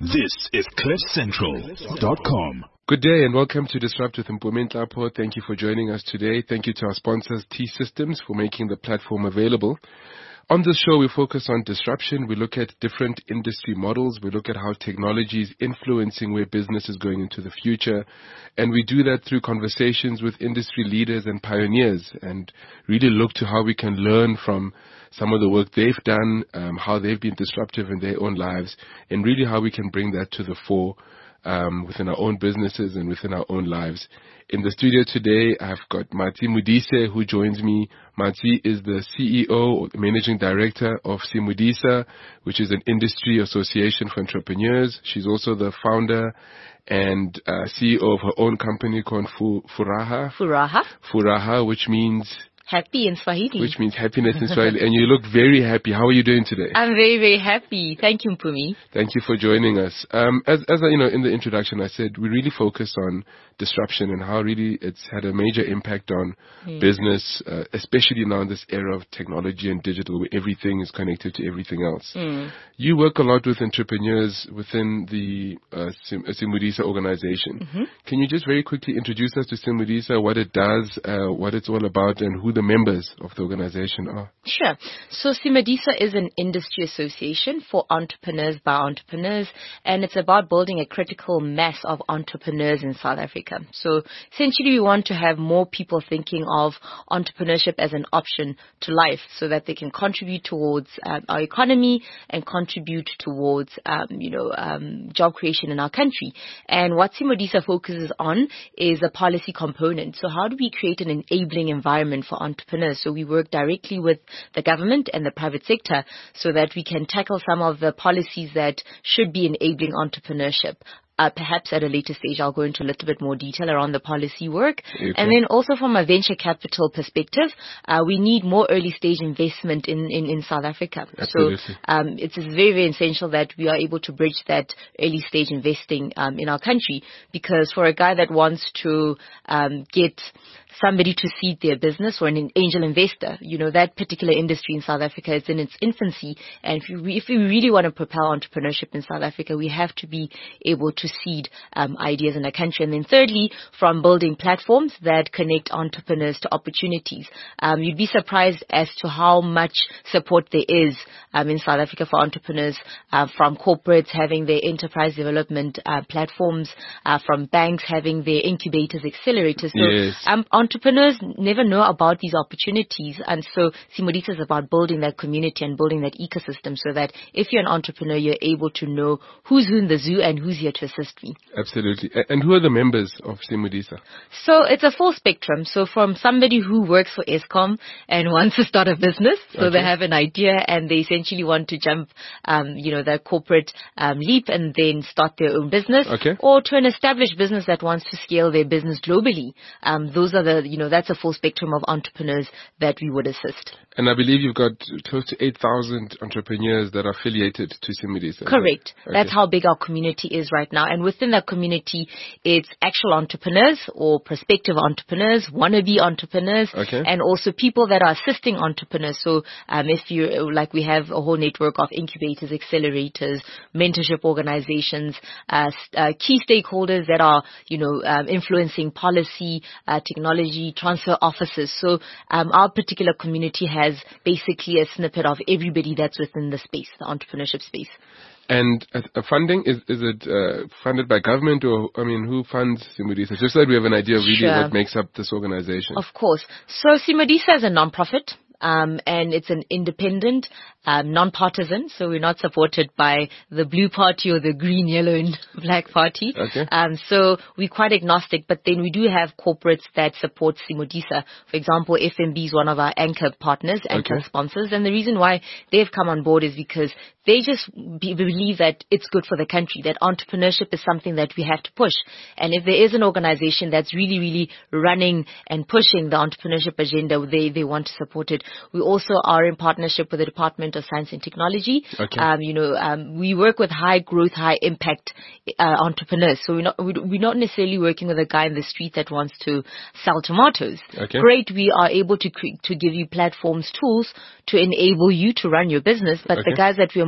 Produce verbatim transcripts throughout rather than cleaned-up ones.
This is cliff central dot com. Good day and welcome to Disrupt with Mpumi Nhlapo. Thank you for joining us today. Thank you to our sponsors, T-Systems, for making the platform available. On this show, we focus on disruption. We look at different industry models. We look at how technology is influencing where business is going into the future. And we do that through conversations with industry leaders and pioneers and really look to how we can learn from some of the work they've done, um, how they've been disruptive in their own lives, and really how we can bring that to the fore um, within our own businesses and within our own lives. In the studio today, I've got Matsi Modise, who joins me. Matsi is the C E O, or the Managing Director of Simodisa, which is an industry association for entrepreneurs. She's also the founder and uh, C E O of her own company called Furaha. Furaha. Furaha, which means... Happy in Swahili. Which means happiness in Swahili. And you look very happy. How are you doing today? I'm very, very happy. Thank you, Mpumi. Thank you for joining us. Um, as, as I, you know, in the introduction, I said we really focus on disruption and how really it's had a major impact on mm. business, uh, especially now in this era of technology and digital where everything is connected to everything else. Mm. You work a lot with entrepreneurs within the uh, Sim- Simodisa organization. Mm-hmm. Can you just very quickly introduce us to Simodisa, what it does, uh, what it's all about, and who the members of the organization are? Sure. So Simodisa is an industry association for entrepreneurs by entrepreneurs, and it's about building a critical mass of entrepreneurs in South Africa. So essentially we want to have more people thinking of entrepreneurship as an option to life so that they can contribute towards um, our economy and contribute towards, um, you know, um, job creation in our country. And what Simodisa focuses on is a policy component. So how do we create an enabling environment for entrepreneurs? So we work directly with the government and the private sector so that we can tackle some of the policies that should be enabling entrepreneurship. Uh, perhaps at a later stage, I'll go into a little bit more detail around the policy work. Okay. And then also from a venture capital perspective, uh, we need more early stage investment in, in, in South Africa. Absolutely. So um, it's very, very essential that we are able to bridge that early stage investing um, in our country, because for a guy that wants to um, get somebody to seed their business or an angel investor, you know, that particular industry in South Africa is in its infancy. And if we, if we really want to propel entrepreneurship in South Africa, we have to be able to seed um, ideas in a country. And then thirdly, from building platforms that connect entrepreneurs to opportunities. Um, you'd be surprised as to how much support there is um, in South Africa for entrepreneurs, uh, from corporates having their enterprise development uh, platforms, uh, from banks having their incubators, accelerators. So yes. um, entrepreneurs never know about these opportunities, and so Simodisa is about building that community and building that ecosystem so that if you're an entrepreneur, you're able to know who's who in the zoo and who's here to assist me. Absolutely. And who are the members of Simodisa? So it's a full spectrum. So from somebody who works for Eskom and wants to start a business, so okay. they have an idea and they essentially want to jump, um, you know, the corporate um, leap and then start their own business, okay. or to an established business that wants to scale their business globally. Um, those are the you know, that's a full spectrum of entrepreneurs that we would assist. And I believe you've got close to eight thousand entrepreneurs that are affiliated to Simodisa. Correct. Okay. That's how big our community is right now. And within that community, it's actual entrepreneurs or prospective entrepreneurs, wannabe entrepreneurs, okay. and also people that are assisting entrepreneurs. So um, if you, like we have a whole network of incubators, accelerators, mentorship organizations, uh, uh, key stakeholders that are, you know, um, influencing policy, uh, technology, transfer offices. So um, our particular community has basically a snippet of everybody that's within the space, the entrepreneurship space. And uh, funding, is is it uh, funded by government, or, I mean, who funds Simodisa? Just so that we have an idea of really sure. what makes up this organization. Of course. So Simodisa is a non-profit. Um, and it's an independent, um, non-partisan, so we're not supported by the blue party or the green, yellow, and black party. Okay. Um, so we're quite agnostic, but then we do have corporates that support Simodisa. For example, F N B is one of our anchor partners, anchor okay. sponsors, and the reason why they've come on board is because they just be, believe that it's good for the country, that entrepreneurship is something that we have to push. And if there is an organization that's really, really running and pushing the entrepreneurship agenda, they, they want to support it. We also are in partnership with the Department of Science and Technology. Okay. Um, you know, um, we work with high growth, high impact uh, entrepreneurs. So we're not, we're not necessarily working with a guy in the street that wants to sell tomatoes. Okay. Great, we are able to cre- to give you platforms, tools to enable you to run your business. But okay. the guys that we're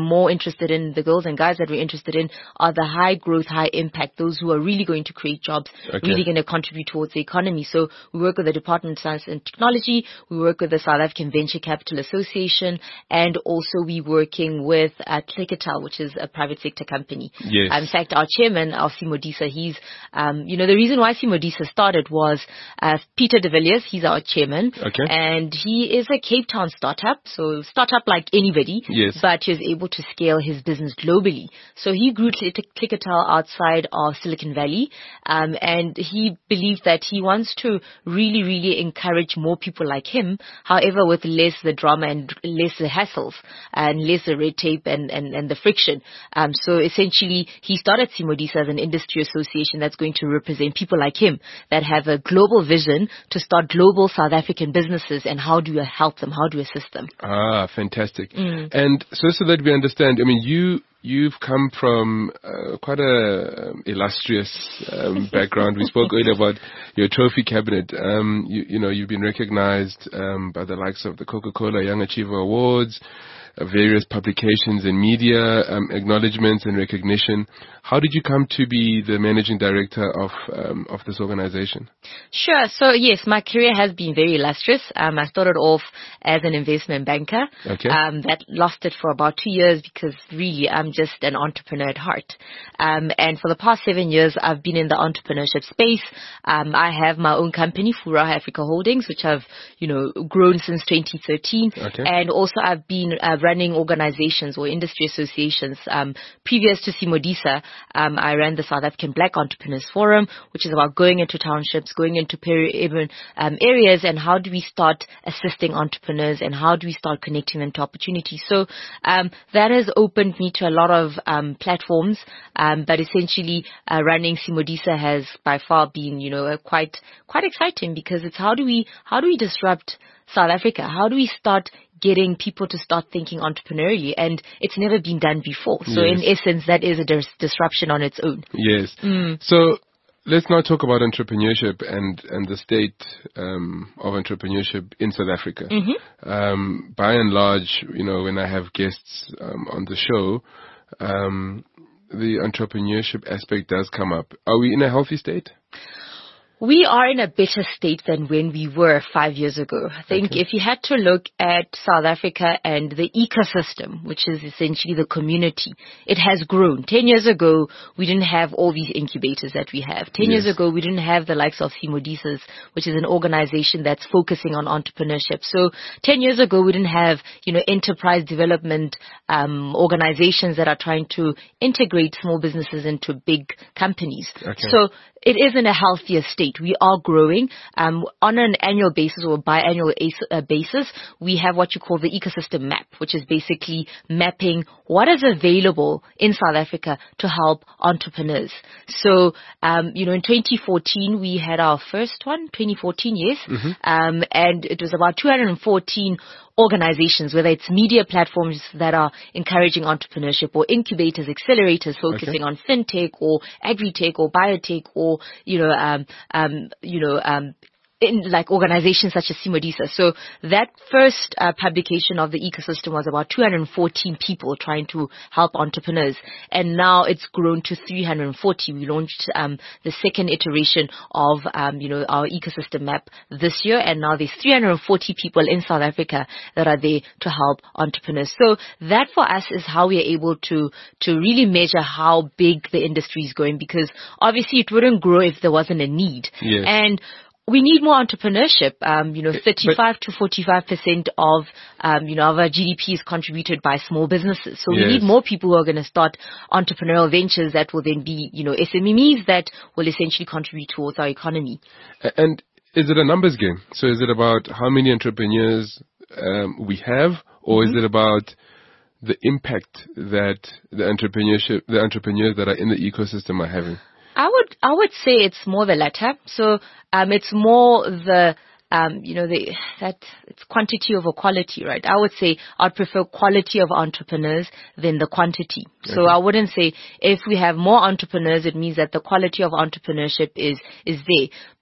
more interested in, the girls and guys that we're interested in, are the high growth, high impact, those who are really going to create jobs, Okay. really going to contribute towards the economy. So we work with the Department of Science and Technology, we work with the South African Venture Capital Association, and also we working with uh, Clicatel, which is a private sector company. Yes. In fact, our chairman, our Simodisa, he's, um, you know, the reason why Simodisa started was uh, Peter de Villiers, he's our chairman, Okay. and he is a Cape Town startup, so startup like anybody, Yes. but he was able to scale his business globally. So he grew Clicatel outside of Silicon Valley, um, and he believed that he wants to really, really encourage more people like him, however, with less the drama and less the hassles and less the red tape and, and, and the friction. Um, so essentially, he started Simodisa as an industry association that's going to represent people like him that have a global vision to start global South African businesses, and how do you help them, how do you assist them? Ah, fantastic. Mm. And so, so that we understand, I mean, you, you've come from uh, quite a um, illustrious um, background. We spoke earlier about your trophy cabinet. Um, you, you know, you've been recognized um, by the likes of the Coca-Cola Young Achiever Awards, uh, various publications and media um, acknowledgements and recognition. How did you come to be the managing director of um, of this organization? Sure. So yes, my career has been very illustrious. Um, I started off as an investment banker. Okay. Um, that lasted for about two years because really I'm just an entrepreneur at heart. Um, and for the past seven years, I've been in the entrepreneurship space. Um, I have my own company, Furaha Africa Holdings, which I've, you know, grown since twenty thirteen. Okay. And also I've been uh, running organizations or industry associations. Um, previous to Simodisa, um, I ran the South African Black Entrepreneurs Forum, which is about going into townships, going into peri-urban um, areas, and how do we start assisting entrepreneurs and how do we start connecting them to opportunities. So um, that has opened me to a lot of um, platforms, um, but essentially uh, running Simodisa has by far been, you know, uh, quite quite exciting because it's how do we how do we disrupt South Africa? How do we start getting people to start thinking entrepreneurially? And it's never been done before. So Yes. in essence, that is a dis- disruption on its own. Yes. Mm. So let's now talk about entrepreneurship and, and the state um, of entrepreneurship in South Africa. Mm-hmm. Um, by and large, you know, when I have guests um, on the show, um, the entrepreneurship aspect does come up. Are we in a healthy state? We are in a better state than when we were five years ago. I think Okay. if you had to look at South Africa and the ecosystem, which is essentially the community, it has grown. Ten years ago, we didn't have all these incubators that we have. Ten years Yes. ago, we didn't have the likes of Simodisas, which is an organization that's focusing on entrepreneurship. So ten years ago, we didn't have, you know, enterprise development um, organizations that are trying to integrate small businesses into big companies. Okay. So it is in a healthier state. We are growing um, on an annual basis or biannual as- uh, basis. We have what you call the ecosystem map, which is basically mapping what is available in South Africa to help entrepreneurs. So, um, you know, in twenty fourteen, we had our first one, twenty fourteen, yes, Mm-hmm. um, and it was about two hundred fourteen organizations, whether it's media platforms that are encouraging entrepreneurship or incubators, accelerators focusing Okay. on fintech or agri-tech or biotech or, you know, um, um, you know, um, in like organizations such as Simodisa. So that first uh, publication of the ecosystem was about two hundred fourteen people trying to help entrepreneurs. And now it's grown to three hundred forty. We launched um, the second iteration of, um, you know, our ecosystem map this year. And now there's three hundred forty people in South Africa that are there to help entrepreneurs. So that for us is how we are able to, to really measure how big the industry is going, because obviously it wouldn't grow if there wasn't a need. Yes. And we need more entrepreneurship. Um, you know, thirty-five to forty-five percent of, um, you know, of our G D P is contributed by small businesses. So we Yes. need more people who are going to start entrepreneurial ventures that will then be, you know, S M E Ms that will essentially contribute towards our economy. A- And is it a numbers game? So is it about how many entrepreneurs um, we have, or Mm-hmm. is it about the impact that the entrepreneurship, the entrepreneurs that are in the ecosystem are having? I would, I would say it's more the latter. So, um, it's more the, um, you know, the, that it's quantity over quality, right? I would say I'd prefer quality of entrepreneurs than the quantity. So Okay. I wouldn't say if we have more entrepreneurs, it means that the quality of entrepreneurship is, is there.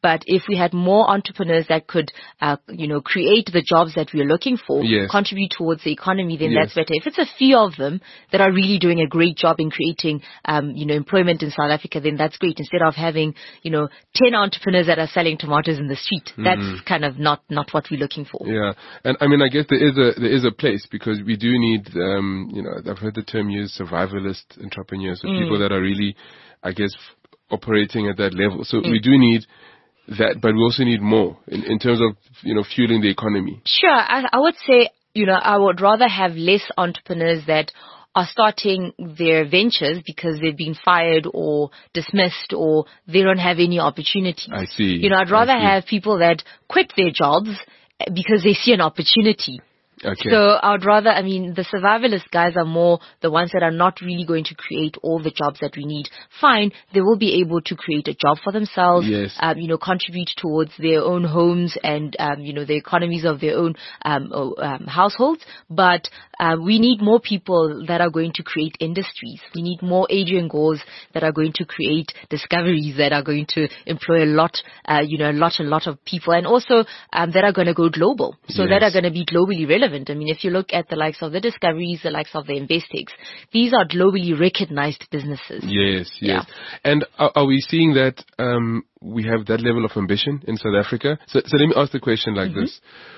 But if we had more entrepreneurs that could, uh, you know, create the jobs that we're looking for, yes. contribute towards the economy, then yes. that's better. If it's a few of them that are really doing a great job in creating, um, you know, employment in South Africa, then that's great. Instead of having, you know, ten entrepreneurs that are selling tomatoes in the street, mm-hmm. that's kind of not, not what we're looking for. Yeah. And I mean, I guess there is a, there is a place, because we do need, um, you know, I've heard the term used, survivalist entrepreneurs, so mm. people that are really, I guess, operating at that level. So mm. we do need that, but we also need more in, in terms of, you know, fueling the economy. Sure. I, I would say, you know, I would rather have less entrepreneurs that are starting their ventures because they've been fired or dismissed or they don't have any opportunities. I see. You know, I'd rather have people that quit their jobs because they see an opportunity. Okay. So I would rather, I mean, the survivalist guys are more the ones that are not really going to create all the jobs that we need. Fine, they will be able to create a job for themselves, yes. um, you know, contribute towards their own homes and, um, you know, the economies of their own um, um, households. But uh, we need more people that are going to create industries. We need more Adrian Gores that are going to create discoveries that are going to employ a lot, uh, you know, a lot, a lot of people, and also um, that are going to go global. So yes. that are going to be globally relevant. I mean, if you look at the likes of the Discoveries, the likes of the Investex, these are globally recognized businesses. Yes, yes. Yeah. And are, are we seeing that um, we have that level of ambition in South Africa? So, so let me ask the question like mm-hmm. this.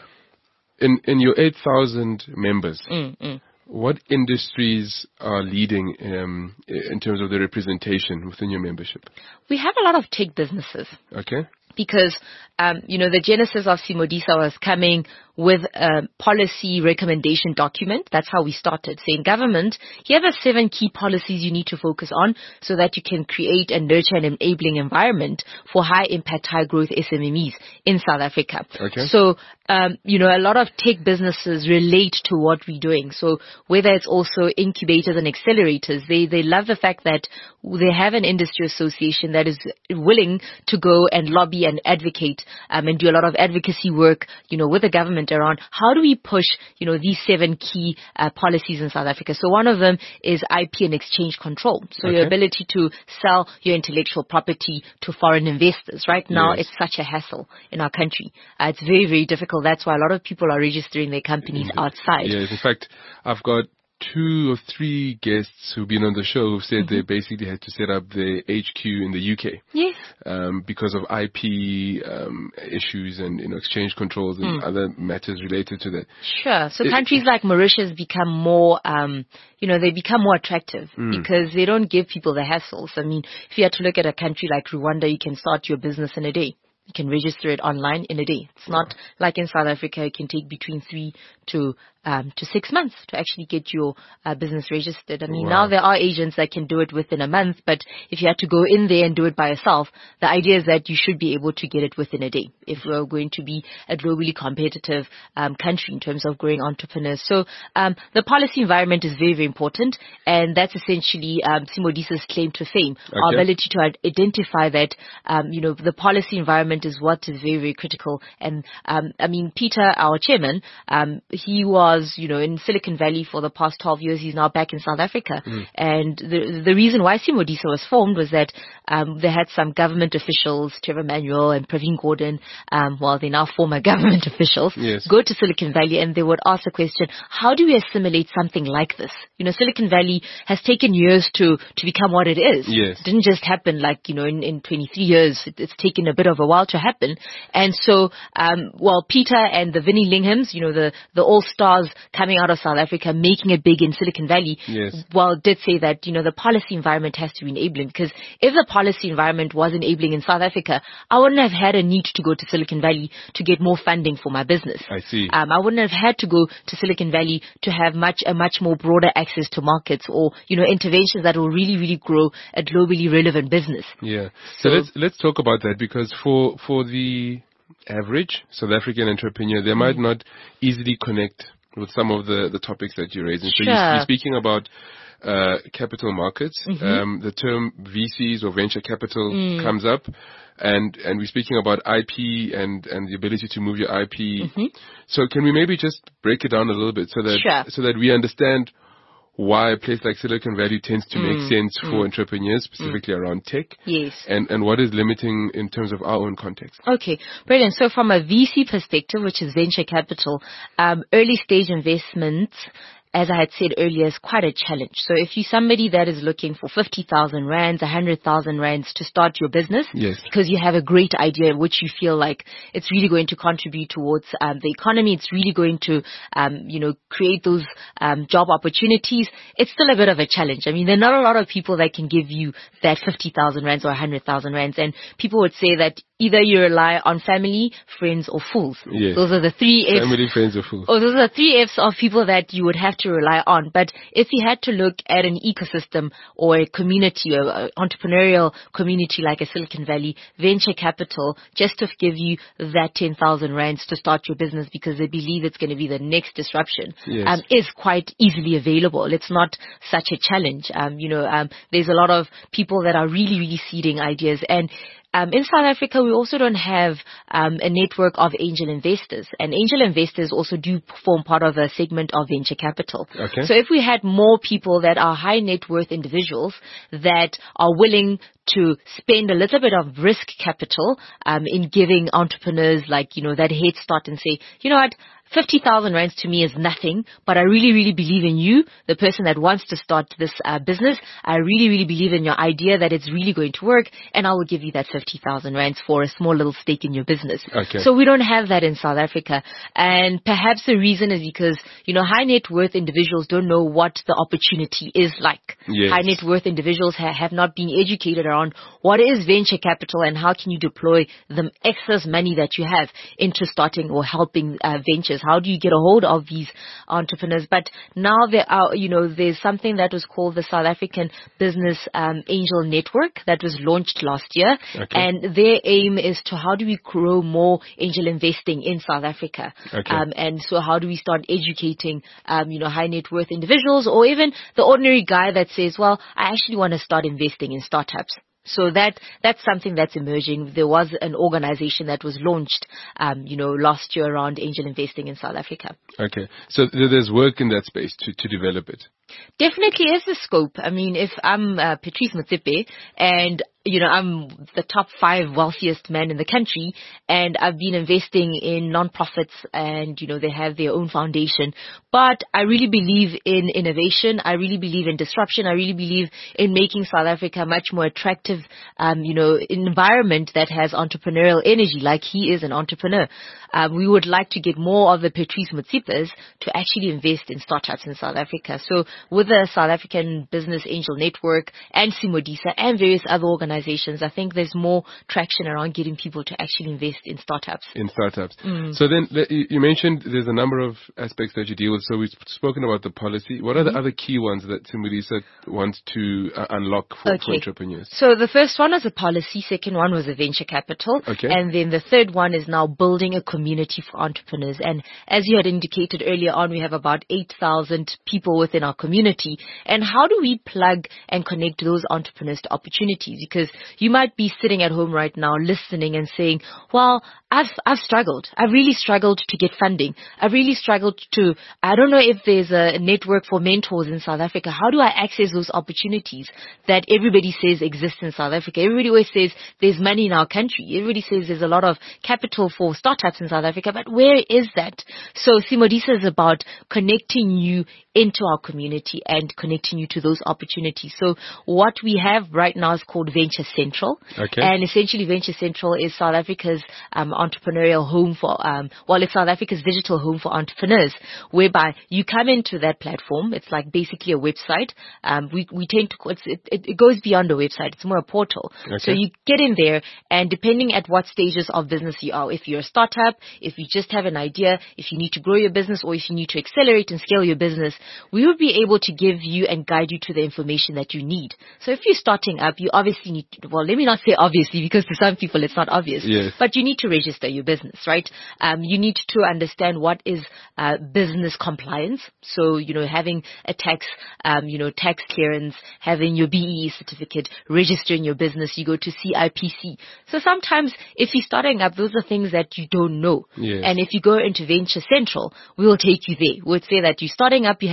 In in your eight thousand members, mm-hmm. what industries are leading um, in terms of the representation within your membership? We have a lot of tech businesses. Okay. Because, um, you know, the genesis of Simodisa was coming with a policy recommendation document. That's how we started, saying, government, here are seven key policies you need to focus on so that you can create and nurture an enabling environment for high impact, high growth S M M Es in South Africa. Okay. So, um, you know, a lot of tech businesses relate to what we're doing. So whether it's also incubators and accelerators, they, they love the fact that they have an industry association that is willing to go and lobby and advocate um, and do a lot of advocacy work, you know, with the government around how do we push, you know, these seven key uh, policies in South Africa. So one of them is I P and exchange control. So okay. your ability to sell your intellectual property to foreign investors. Right now, yes. it's such a hassle in our country. Uh, it's very, very difficult. That's why a lot of people are registering their companies in, outside. Yes, in fact, I've got two or three guests who've been on the show who've said mm-hmm. they basically had to set up their H Q in the U K. Yes. Um, because of I P um, issues and, you know, exchange controls and mm. other matters related to that. Sure. So it, countries like Mauritius become more, um, you know, they become more attractive mm. because they don't give people the hassles. I mean, if you had to look at a country like Rwanda, you can start your business in a day. You can register it online in a day. It's not like in South Africa, it can take between three to um, to six months to actually get your uh, business registered. I mean, wow. now there are agents that can do it within a month, but if you had to go in there and do it by yourself, the idea is that you should be able to get it within a day if we're going to be a globally competitive um, country in terms of growing entrepreneurs. So um, the policy environment is very, very important, and that's essentially um, Simodisa's claim to fame, okay. our ability to identify that, um, you know, the policy environment is what is very, very critical. And um, I mean, Peter, our chairman, um, he was, you know, in Silicon Valley for the past twelve years. He's now back in South Africa. Mm. And the the reason why Simodisa was formed was that um, they had some government officials, Trevor Manuel and Praveen Gordon, um, well, they're now former government officials, yes. go to Silicon Valley and they would ask the question, how do we assimilate something like this? You know, Silicon Valley has taken years to, to become what it is. Yes. It didn't just happen like, you know, in, in twenty-three years. It, it's taken a bit of a while to happen. And so, um, well, Peter and the Vinnie Linghams, you know, the, the all-stars coming out of South Africa, making it big in Silicon Valley, yes. well, did say that, you know, the policy environment has to be enabling, because if the policy environment was enabling in South Africa, I wouldn't have had a need to go to Silicon Valley to get more funding for my business. I see. Um, I wouldn't have had to go to Silicon Valley to have much, a much more broader access to markets or, you know, interventions that will really, really grow a globally relevant business. Yeah. So, so let's, let's talk about that, because for, for the average South African entrepreneur, they mm-hmm. might not easily connect with some of the, the topics that you're raising. Sure. So you're, you're speaking about uh, capital markets. Mm-hmm. Um, the term V Cs or venture capital mm. comes up, and, and we're speaking about I P and, and the ability to move your I P. Mm-hmm. So can we maybe just break it down a little bit so that sure. so that we understand why a place like Silicon Valley tends to make Mm, sense for mm. entrepreneurs, specifically around tech, Yes. and, and what is limiting in terms of our own context. Okay, brilliant. So from a V C perspective, which is venture capital, um, early stage investments, as I had said earlier, is quite a challenge. So if you're somebody that is looking for fifty thousand rands, one hundred thousand rands to start your business, Yes. because you have a great idea which you feel like it's really going to contribute towards um, the economy, it's really going to, um, you know, create those um, job opportunities, it's still a bit of a challenge. I mean, there are not a lot of people that can give you that fifty thousand rands or one hundred thousand rands, and people would say that either you rely on family, friends, or fools. Yes. Those are the three F's. Family, friends, or fools. Oh, those are three F's of people that you would have to rely on. But if you had to look at an ecosystem or a community, an entrepreneurial community like a Silicon Valley, venture capital, just to give you that ten thousand rands to start your business because they believe it's going to be the next disruption, Yes. um, is quite easily available. It's not such a challenge. Um, you know, um, there's a lot of people that are really, really seeding ideas. And Um, in South Africa, we also don't have um, a network of angel investors, and angel investors also do form part of a segment of venture capital. Okay. So if we had more people that are high net worth individuals that are willing to spend a little bit of risk capital um, in giving entrepreneurs like, you know, that head start and say, you know what, fifty thousand rands to me is nothing, but I really, really believe in you, the person that wants to start this uh, business. I really, really believe in your idea that it's really going to work, and I will give you that fifty thousand rands for a small little stake in your business. Okay. So we don't have that in South Africa. And perhaps the reason is because, you know, high net worth individuals don't know what the opportunity is like. Yes. High net worth individuals ha- have not been educated around what is venture capital and how can you deploy the excess money that you have into starting or helping uh, ventures. How do you get a hold of these entrepreneurs? But now there are, you know, there's something that was called the South African Business um, Angel Network that was launched last year. Okay. And their aim is to how do we grow more angel investing in South Africa? Okay. Um, and so how do we start educating, um, you know, high net worth individuals or even the ordinary guy that says, well, I actually want to start investing in startups. So that that's something that's emerging. There was an organization that was launched, um, you know, last year around angel investing in South Africa. Okay. So th- there's work in that space to, to develop it. Definitely is the scope. I mean, if I'm uh, Patrice Motsepe and, you know, I'm the top five wealthiest man in the country and I've been investing in nonprofits and, you know, they have their own foundation. But I really believe in innovation. I really believe in disruption. I really believe in making South Africa a much more attractive, um, you know, environment that has entrepreneurial energy like he is an entrepreneur. Um, we would like to get more of the Patrice Motsepes to actually invest in startups in South Africa. So with the South African Business Angel Network and Simodisa and various other organizations, I think there's more traction around getting people to actually invest in startups. In startups. Mm. So then le- you you mentioned there's a number of aspects that you deal with. So we've spoken about the policy. What are the other key ones that Simodisa wants to uh, unlock for, for Okay. entrepreneurs? So the first one was a policy, second one was a venture capital, Okay. and then the third one is now building a community for entrepreneurs. And as you had indicated earlier on, we have about eight thousand people within our community. And how do we plug and connect those entrepreneurs to opportunities? Because you might be sitting at home right now listening and saying, well, I've, I've struggled. I've really struggled to get funding. I've really struggled to, I don't know if there's a network for mentors in South Africa. How do I access those opportunities that everybody says exist in South Africa? Everybody always says there's money in our country. Everybody says there's a lot of capital for startups in South Africa, but where is that? So Simodisa is about connecting you into our community and connecting you to those opportunities. So what we have right now is called Venture Central. Okay. And essentially Venture Central is South Africa's um, entrepreneurial home for, um, well, it's South Africa's digital home for entrepreneurs, whereby you come into that platform. It's like basically a website. Um, we, we tend to, it's, it, it goes beyond a website. It's more a portal. Okay. So you get in there, and depending at what stages of business you are, if you're a startup, if you just have an idea, if you need to grow your business, or if you need to accelerate and scale your business, we will be able to give you and guide you to the information that you need. So if you're starting up, you obviously need to, well, let me not say obviously, because to some people it's not obvious, Yes. but you need to register your business, right? Um, you need to understand what is uh, business compliance. So, you know, having a tax, um, you know, tax clearance, having your B E E certificate, registering your business, you go to C I P C. So sometimes if you're starting up, those are things that you don't know. Yes. And if you go into Venture Central, we will take you there. We'll say that you're starting up, you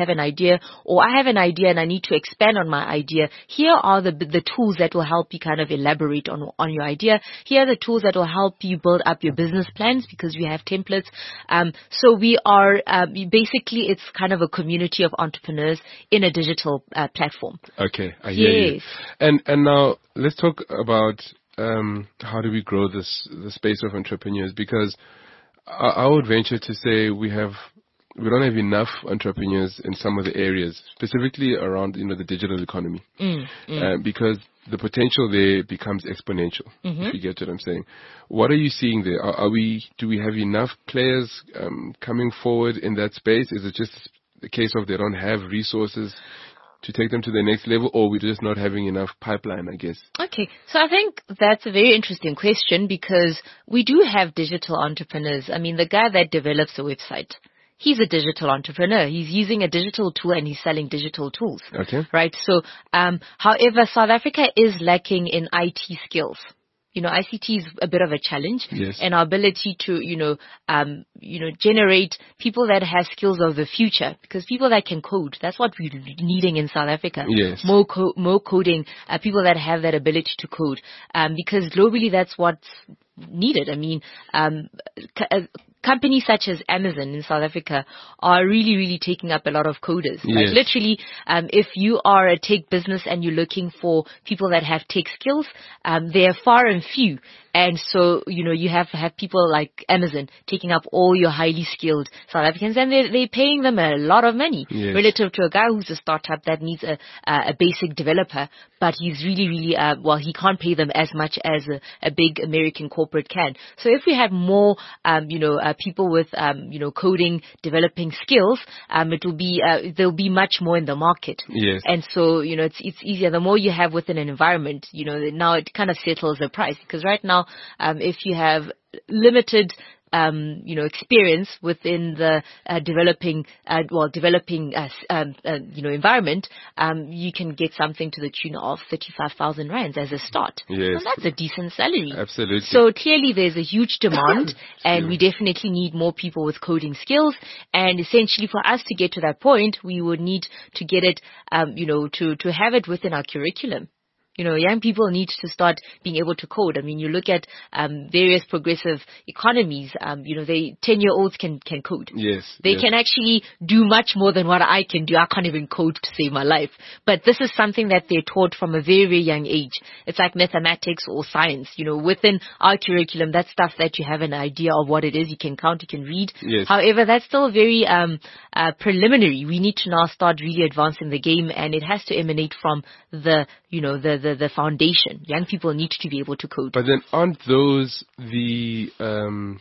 have an idea, or I have an idea and I need to expand on my idea. Here are the the tools that will help you kind of elaborate on on your idea. Here are the tools that will help you build up your business plans, because we have templates. Um, so we are um, basically, it's kind of a community of entrepreneurs in a digital uh, platform. Okay, I hear yes. you. And and now let's talk about um, how do we grow this the space of entrepreneurs, because I, I would venture to say we have. We don't have enough entrepreneurs in some of the areas, specifically around, you know, the digital economy, mm, mm. Uh, because the potential there becomes exponential. Mm-hmm. If you get what I'm saying, what are you seeing there? Are, are we? Do we have enough players um, coming forward in that space? Is it just the case of they don't have resources to take them to the next level, or we're just not having enough pipeline, I guess? Okay, so I think that's a very interesting question, because we do have digital entrepreneurs. I mean, the guy that develops a website, he's a digital entrepreneur. He's using a digital tool and he's selling digital tools. Okay. Right. So, um, however, South Africa is lacking in I T skills. You know, I C T is a bit of a challenge. Yes. And our ability to, you know, um, you know, generate people that have skills of the future, because people that can code, that's what we're needing in South Africa. Yes. More, co- more coding, uh, people that have that ability to code. Um, because globally that's what's needed. I mean, um, c- uh, companies such as Amazon in South Africa are really, really taking up a lot of coders. Yes. Like literally, um, if you are a tech business and you're looking for people that have tech skills, um, they're far and few. And so, you know, you have to have people like Amazon taking up all your highly skilled South Africans, and they're, they're paying them a lot of money yes. relative to a guy who's a startup that needs a, a basic developer, but he's really, really, uh, well, he can't pay them as much as a, a big American corporate can. So if we had more, um, you know, uh, people with, um, you know, coding, developing skills, um, it will be, uh, there'll be much more in the market. Yes. And so, you know, it's, it's easier. The more you have within an environment, you know, now it kind of settles the price, because right now, Um, if you have limited, um, you know, experience within the uh, developing, uh, well, developing, uh, um, uh, you know, environment, um, you can get something to the tune of thirty-five thousand rands as a start. Yes. And that's a decent salary. Absolutely. So clearly there's a huge demand, and we definitely need more people with coding skills. And essentially for us to get to that point, we would need to get it, um, you know, to, to have it within our curriculum. You know, young people need to start being able to code. I mean, you look at um, various progressive economies. Um, you know, they ten-year-olds can can code. Yes, they yes. can actually do much more than what I can do. I can't even code to save my life. But this is something that they're taught from a very, very young age. It's like mathematics or science. You know, within our curriculum, that's stuff that you have an idea of what it is. You can count, you can read. Yes. However, that's still very um, uh, preliminary. We need to now start really advancing the game, and it has to emanate from the, you know, the The, the foundation. Young people need to be able to code. But then aren't those the um,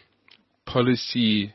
policy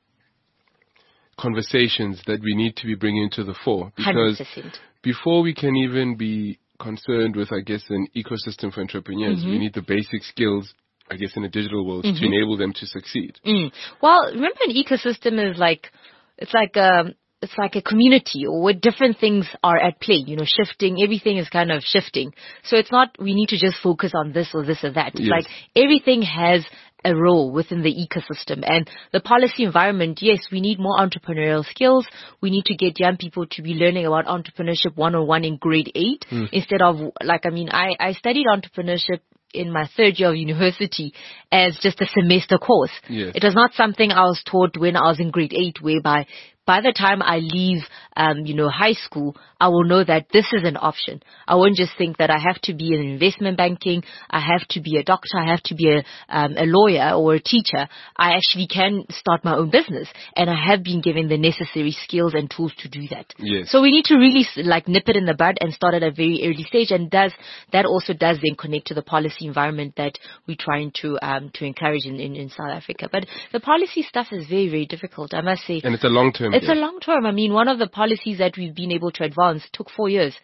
conversations that we need to be bringing to the fore? Because one hundred percent. Before we can even be concerned with, I guess, an ecosystem for entrepreneurs, Mm-hmm. we need the basic skills, I guess, in a digital world Mm-hmm. to enable them to succeed. Mm. Well, remember, an ecosystem is like, it's like a, it's like a community, or where different things are at play, you know, shifting, everything is kind of shifting. So it's not, we need to just focus on this or this or that. It's Yes. like everything has a role within the ecosystem. And the policy environment, yes, we need more entrepreneurial skills. We need to get young people to be learning about entrepreneurship one oh one in grade eight Mm. instead of, like, I mean, I, I studied entrepreneurship in my third year of university as just a semester course. Yes. It was not something I was taught when I was in grade eight, whereby by the time I leave, um, you know, high school, I will know that this is an option. I won't just think that I have to be in investment banking, I have to be a doctor, I have to be a, um, a lawyer or a teacher. I actually can start my own business, and I have been given the necessary skills and tools to do that. Yes. So we need to really like nip it in the bud and start at a very early stage, and does that also does then connect to the policy environment that we're trying to um, to encourage in, in, in South Africa. But the policy stuff is very, very difficult, I must say. And it's a long term. It's a long term. I mean, one of the policies that we've been able to advance took four years.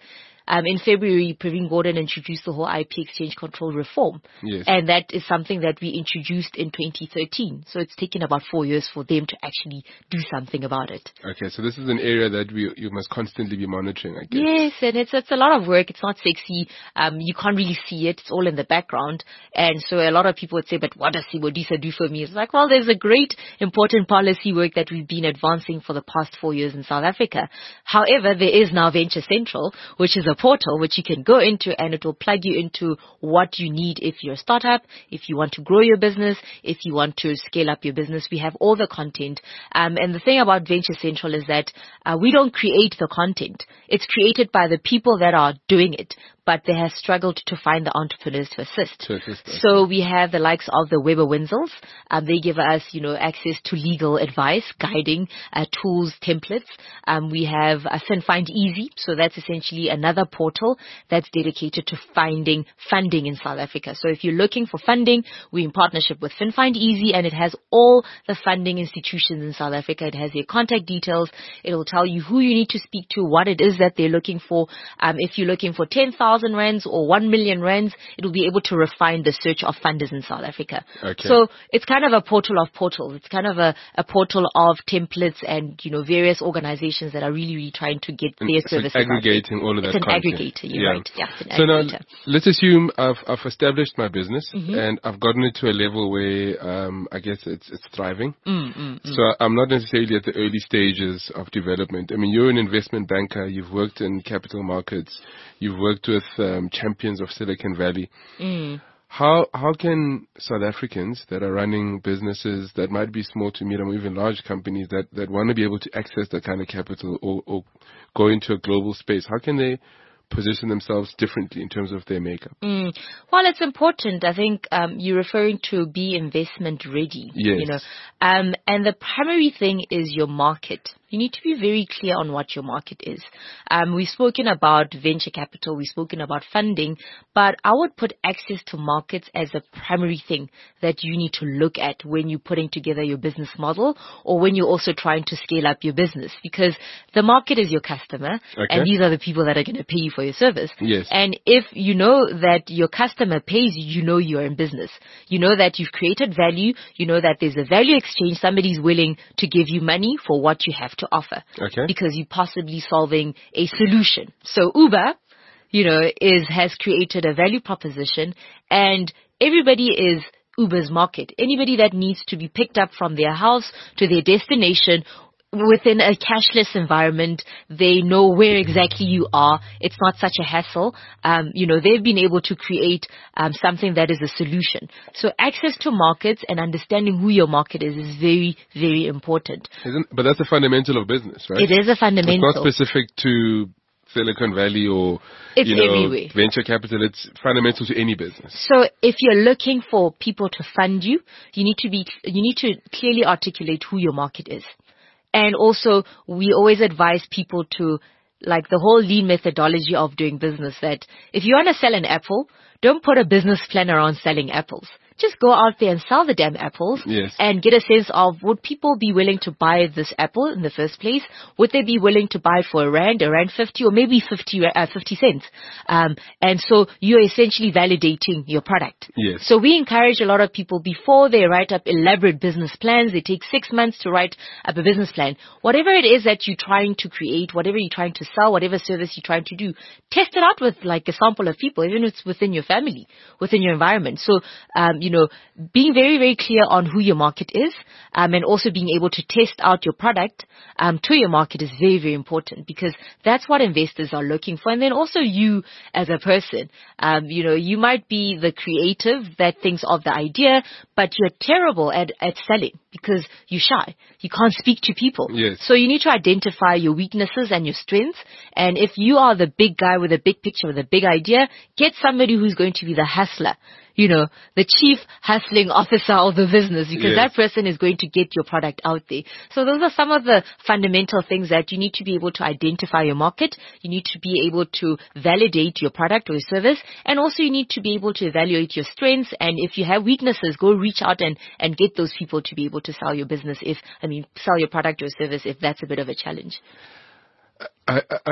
um, in February, Praveen Gordhan introduced the whole I P exchange control reform. Yes. And that is something that we introduced in twenty thirteen. So it's taken about four years for them to actually do something about it. Okay, so this is an area that we you must constantly be monitoring, I guess. Yes, and it's it's a lot of work. It's not sexy. Um, you can't really see it. It's all in the background. And so a lot of people would say, but what does Sibodisa do for me? It's like, well, there's a great important policy work that we've been advancing for the past four years in South Africa. However, there is now Venture Central, which is a portal which you can go into, and it will plug you into what you need if you're a startup, if you want to grow your business, if you want to scale up your business. We have all the content. Um, and the thing about Venture Central is that uh, we don't create the content. It's created by the people that are doing it, but they have struggled to find the entrepreneurs to assist. To assist, okay. So we have the likes of the Weber Winzels. Um, they give us, you know, access to legal advice, guiding, uh, tools, templates. Um, we have uh, FinFind Easy. So that's essentially another portal that's dedicated to finding funding in South Africa. So if you're looking for funding, we're in partnership with FinFind Easy, and it has all the funding institutions in South Africa. It has their contact details. It will tell you who you need to speak to, what it is that they're looking for. Um, if you're looking for ten thousand rands or one million rands, it will be able to refine the search of funders in South Africa. Okay. So it's kind of a portal of portals. It's kind of a, a portal of templates and, you know, various organizations that are really, really trying to get And their so services. aggregating all of that It's an content. aggregator, you're Yeah. right. Yeah, it's an So now, aggregator. let's assume I've, I've established my business Mm-hmm. and I've gotten it to a level where um, I guess it's, it's thriving. Mm, mm, mm. So I'm not necessarily at the early stages of development. I mean, you're an investment banker. You've worked in capital markets. You've worked with um, champions of Silicon Valley. Mm. How how can South Africans that are running businesses that might be small to medium or even large companies that, that want to be able to access that kind of capital or, or go into a global space, how can they position themselves differently in terms of their makeup? Mm. Well, it's important. I think um, you're referring to be investment ready. Yes. You know, um, and the primary thing is your market. You need to be very clear on what your market is. Um, we've spoken about venture capital, we've spoken about funding, but I would put access to markets as a primary thing that you need to look at when you're putting together your business model or when you're also trying to scale up your business, because the market is your customer, Okay. and these are the people that are going to pay you for your service. Yes. And if you know that your customer pays you, you know you're in business. You know that you've created value. You know that there's a value exchange. Somebody's willing to give you money for what you have to offer. Okay. Because you're possibly solving a solution. So Uber, you know, is, has created a value proposition, and everybody is Uber's market. Anybody that needs to be picked up from their house to their destination within a cashless environment, they know where exactly you are. It's not such a hassle. Um, you know, they've been able to create um, something that is a solution. So access to markets and understanding who your market is is very, very important. Isn't, but that's a fundamental of business, right? It is a fundamental. It's not specific to Silicon Valley or It's you know, everywhere. venture capital. It's fundamental to any business. So if you're looking for people to fund you, you need to be, you need to clearly articulate who your market is. And also, we always advise people to, like the whole lean methodology of doing business, that if you want to sell an apple, don't put a business plan around selling apples. Just go out there and sell the damn apples. Yes. And get a sense of, would people be willing to buy this apple in the first place? Would they be willing to buy for a rand, a rand fifty, or maybe fifty, uh, fifty cents? Um, and so you're essentially validating your product. Yes. So we encourage a lot of people, before they write up elaborate business plans, they take six months to write up a business plan. Whatever it is that you're trying to create, whatever you're trying to sell, whatever service you're trying to do, test it out with like a sample of people, even if it's within your family, within your environment. So, um, you know, being very, very clear on who your market is, um, and also being able to test out your product um, to your market is very, very important, because that's what investors are looking for. And then also you as a person, um, you know, you might be the creative that thinks of the idea, but you're terrible at, at selling because you're shy. You can't speak to people. Yes. So you need to identify your weaknesses and your strengths. And if you are the big guy with a big picture, with a big idea, get somebody who's going to be the hustler. You know, the chief hustling officer of the business, because Yes. that person is going to get your product out there. So those are some of the fundamental things that you need to be able to identify your market. You need to be able to validate your product or your service. And also you need to be able to evaluate your strengths. And if you have weaknesses, go reach out and, and get those people to be able to sell your business if, I mean, sell your product or service if that's a bit of a challenge. I, I, um,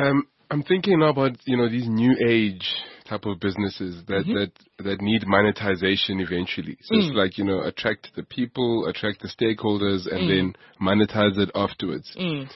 I'm thinking now about, you know, these new age type of businesses that, mm-hmm. that, that need monetization eventually. So mm. it's like, you know, attract the people, attract the stakeholders, and mm. then monetize it afterwards. Mm.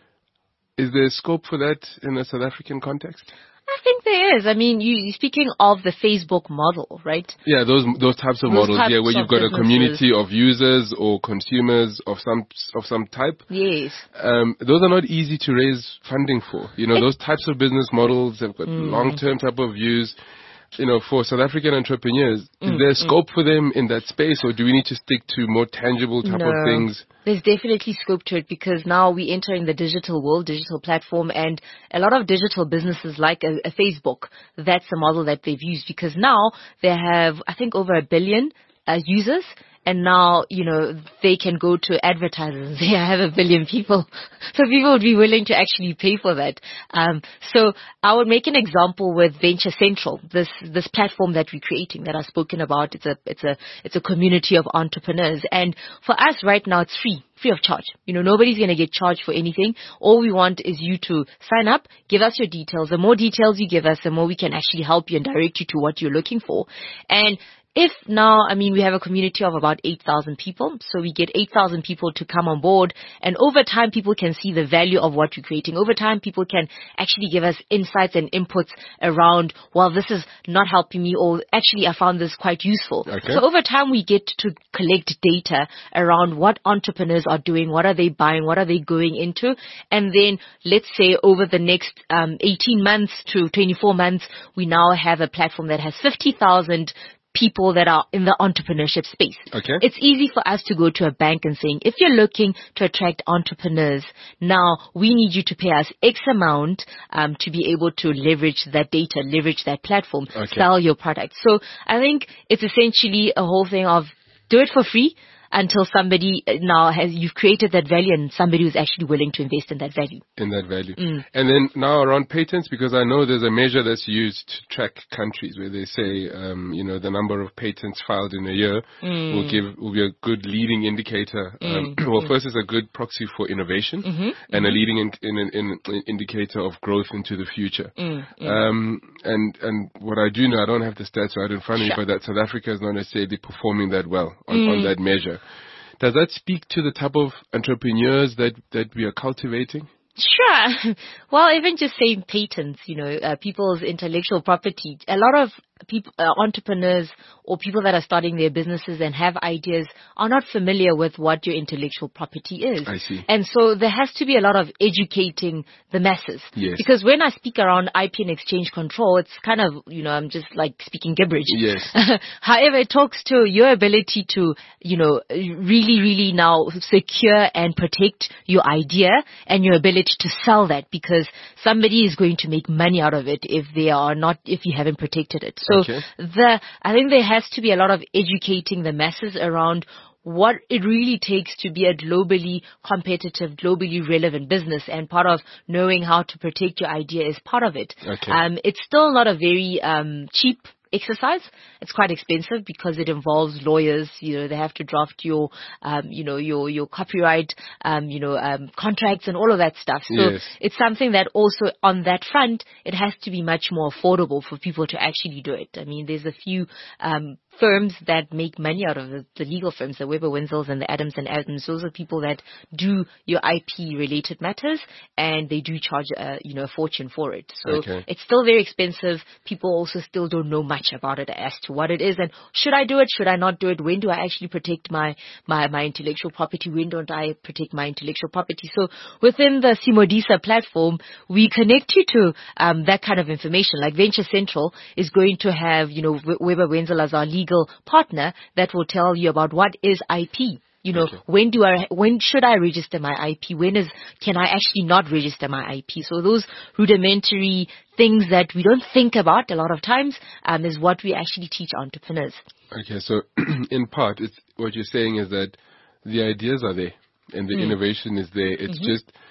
Is there scope for that in a South African context? I think there is. I mean, you, you're speaking of the Facebook model, right? Yeah, those those types of those models. Types yeah, where you've got businesses. a community of users or consumers of some of some type. Yes. Um, those are not easy to raise funding for. You know, it, those types of business models have got mm. long-term type of views. You know, for South African entrepreneurs, mm, is there scope mm. for them in that space, or do we need to stick to more tangible type no, of things? There's definitely scope to it, because now we enter in the digital world, digital platform, and a lot of digital businesses like a, a Facebook, that's the model that they've used, because now they have, I think, over a billion uh, users. And now, you know, they can go to advertisers and say, I have a billion people. So people would be willing to actually pay for that. Um, so I would make an example with Venture Central, this, this platform that we're creating that I've spoken about. It's a, it's a, it's a community of entrepreneurs. And for us right now, it's free. Free of charge. You know, nobody's going to get charged for anything. All we want is you to sign up, give us your details. The more details you give us, the more we can actually help you and direct you to what you're looking for. And if now, I mean, we have a community of about eight thousand people, so we get eight thousand people to come on board, and over time people can see the value of what we're creating. Over time people can actually give us insights and inputs around, well, this is not helping me, or actually I found this quite useful. Okay. So over time we get to collect data around what entrepreneurs are doing, what are they buying, what are they going into, and then let's say over the next um, eighteen months to twenty-four months, we now have a platform that has fifty thousand people that are in the entrepreneurship space. Okay. It's easy for us to go to a bank and saying, if you're looking to attract entrepreneurs, now we need you to pay us X amount um, to be able to leverage that data, leverage that platform, okay. sell your product. So I think it's essentially a whole thing of do it for free until somebody now has, you've created that value and somebody who's actually willing to invest in that value. In that value. Mm. And then now around patents, because I know there's a measure that's used to track countries where they say, um, you know, the number of patents filed in a year mm. will give, will be a good leading indicator. Um, mm. Well, first is a good proxy for innovation mm-hmm. and mm-hmm. a leading in, in, in, in indicator of growth into the future. Mm. Mm. Um, and, and what I do know, I don't have the stats right in front of sure. me, but that South Africa is not necessarily performing that well on, mm. on that measure. Does that speak to the type of entrepreneurs that, that we are cultivating? Sure. Well, even just saying patents, you know, uh, people's intellectual property, a lot of people, uh, entrepreneurs or people that are starting their businesses and have ideas are not familiar with what your intellectual property is. I see. And so there has to be a lot of educating the masses. Yes. Because when I speak around I P and exchange control, it's kind of, you know, I'm just like speaking gibberish. Yes. However, it talks to your ability to, you know, really, really now secure and protect your idea and your ability to sell that, because somebody is going to make money out of it if they are not, if you haven't protected it. So okay. the, I think there has to be a lot of educating the masses around what it really takes to be a globally competitive, globally relevant business, and part of knowing how to protect your idea is part of it. Okay. Um, it's still not a very um, cheap exercise. It's quite expensive because it involves lawyers. You know, they have to draft your, um, you know, your your copyright, um, you know, um, contracts and all of that stuff. So yes. it's something that also on that front, it has to be much more affordable for people to actually do it. I mean, there's a few um, firms that make money out of it, the legal firms, the Weber Winsells and the Adams and Adams. Those are people that do your I P related matters, and they do charge, a, you know, a fortune for it. So okay. it's still very expensive. People also still don't know much about it as to what it is, and should I do it, should I not do it, when do I actually protect my my, my intellectual property, when don't I protect my intellectual property. So within the Simodisa platform, we connect you to um, that kind of information. Like Venture Central is going to have, you know, Weber Wenzel as our legal partner that will tell you about what is I P. You know, okay. when do I, when should I register my I P? When is, can I actually not register my I P? So those rudimentary things that we don't think about a lot of times, um, is what we actually teach entrepreneurs. Okay. So in part, it's, what you're saying is that the ideas are there and the mm. innovation is there. It's mm-hmm. just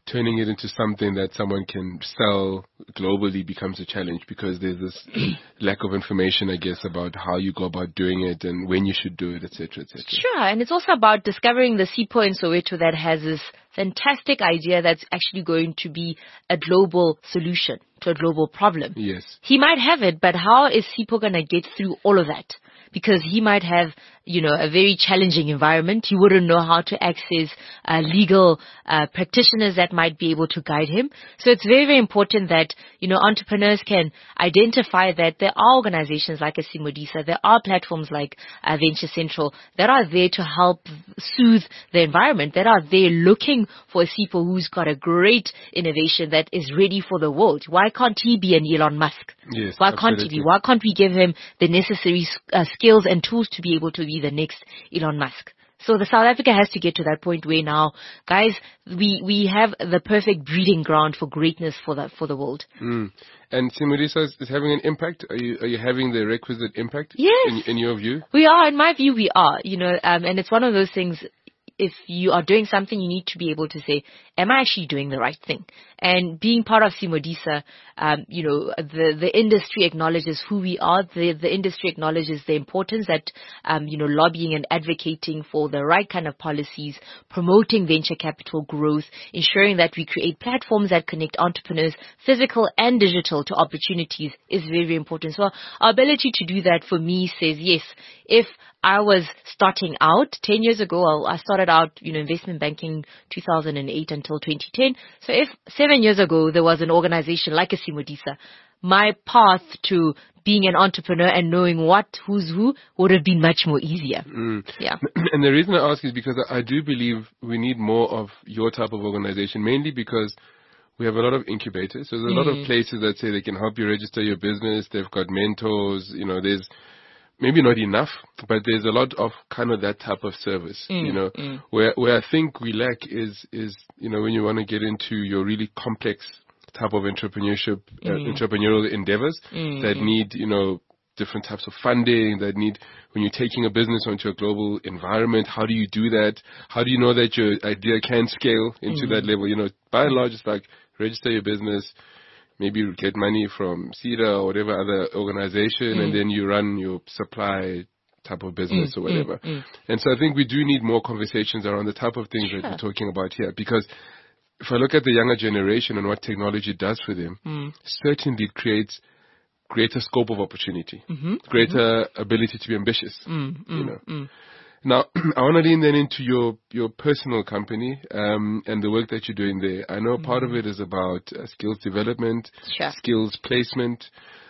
turning it into something that someone can sell globally becomes a challenge because there's this lack of information, I guess, about how you go about doing it and when you should do it, et cetera, et cetera. Sure, and it's also about discovering the Sipho in Soweto that has this fantastic idea that's actually going to be a global solution to a global problem. Yes. He might have it, but how is Sipho going to get through all of that? Because he might have, you know, a very challenging environment. He wouldn't know how to access uh, legal uh, practitioners that might be able to guide him. So it's very, very important that, you know, entrepreneurs can identify that there are organizations like Asimodisa, there are platforms like uh, Venture Central that are there to help soothe the environment, that are there looking for a Sipho who's got a great innovation that is ready for the world. Why can't he be an Elon Musk? Yes, Why can't he be? Why can't we give him the necessary uh, skills and tools to be able to be the next Elon Musk? So the South Africa has to get to that point where now, guys, we, we have the perfect breeding ground for greatness for the, for the world. Mm. And Simodisa is, is having an impact? Are you, are you having the requisite impact? Yes. In, in your view? We are. In my view, we are. You know, um, and it's one of those things, if you are doing something, you need to be able to say, am I actually doing the right thing? And being part of Simodisa, um, you know, the, the industry acknowledges who we are. The, the industry acknowledges the importance that, um, you know, lobbying and advocating for the right kind of policies, promoting venture capital growth, ensuring that we create platforms that connect entrepreneurs, physical and digital, to opportunities is very, very important. So our ability to do that for me says, yes, if I was starting out ten years ago, I started out, you know, investment banking two thousand eight until twenty ten. So if seven years ago there was an organization like a Simodisa, my path to being an entrepreneur and knowing what, who's who would have been much more easier. Mm. Yeah. And the reason I ask is because I do believe we need more of your type of organization, mainly because we have a lot of incubators. So there's a lot Mm. of places that say they can help you register your business. They've got mentors. You know, there's maybe not enough, but there's a lot of kind of that type of service, Mm, you know, mm. where, where I think we lack is, is, you know, when you want to get into your really complex type of entrepreneurship, uh, Mm. entrepreneurial endeavors Mm, that mm. need, you know, different types of funding that need, when you're taking a business onto a global environment, how do you do that? How do you know that your idea can scale into Mm. that level? You know, by and large, it's like register your business, maybe you get money from CEDA or whatever other organization, Mm. and then you run your supply type of business Mm, or whatever. mm, mm. And so I think we do need more conversations around the type of things Sure. that we're talking about here. Because if I look at the younger generation and what technology does for them, Mm. certainly it creates greater scope of opportunity, Mm-hmm. greater ability to be ambitious. Mm, mm, You know. mm. Now, I want to lean then into your, your personal company um, and the work that you're doing there. I know part of it is about uh, skills development, Sure. skills placement.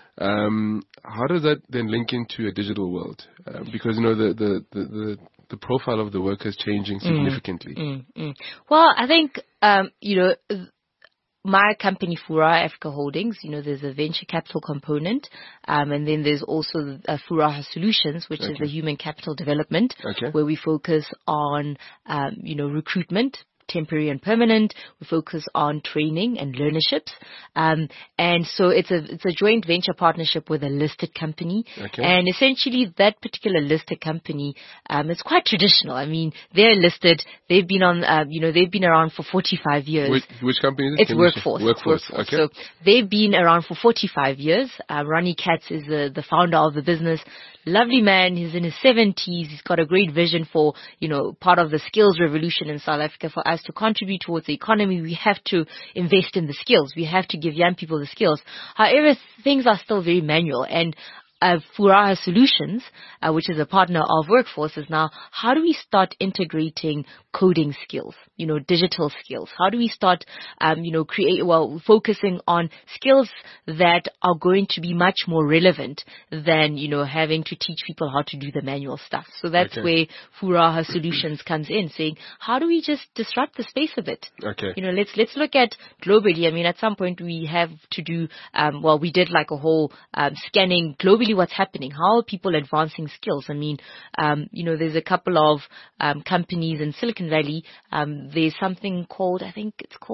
Um, how does that then link into a digital world? Uh, because, you know, the, the, the, the, the profile of the work is changing significantly. Mm, mm. Well, I think, um, you know, th- my company, Furaha Africa Holdings, you know, there's a venture capital component, um, and then there's also uh, Furaha Solutions, which is Okay. the human capital development, Okay. where we focus on, um, you know, recruitment, temporary and permanent. We focus on training and learnerships. Um, and so it's a, it's a joint venture partnership with a listed company. Okay. And essentially that particular listed company, um, it's quite traditional. I mean, they're listed, they've been on, uh, you know, they've been around for forty-five years. Which, which company is it? It's Can you share? Workforce. Workforce. Workforce. Okay. So they've been around for forty-five years. Uh, Ronnie Katz is the, the founder of the business. Lovely man. He's in his seventies. He's got a great vision for, you know, part of the skills revolution in South Africa. For us to contribute towards the economy, we have to invest in the skills. We have to give young people the skills. However, things are still very manual, and Uh, Furaha Solutions, uh, which is a partner of Workforce, is now, how do we start integrating coding skills, you know, digital skills? How do we start, um, you know, create, well, focusing on skills that are going to be much more relevant than, you know, having to teach people how to do the manual stuff. So that's Okay. where Furaha Solutions comes in, saying, how do we just disrupt the space a bit? Okay. You know, let's let's look at globally. I mean, at some point we have to do, um, well, we did like a whole um, scanning globally what's happening. How are people advancing skills? I mean, um, you know, there's a couple of um, companies in Silicon Valley. Um, there's something called, I think it's called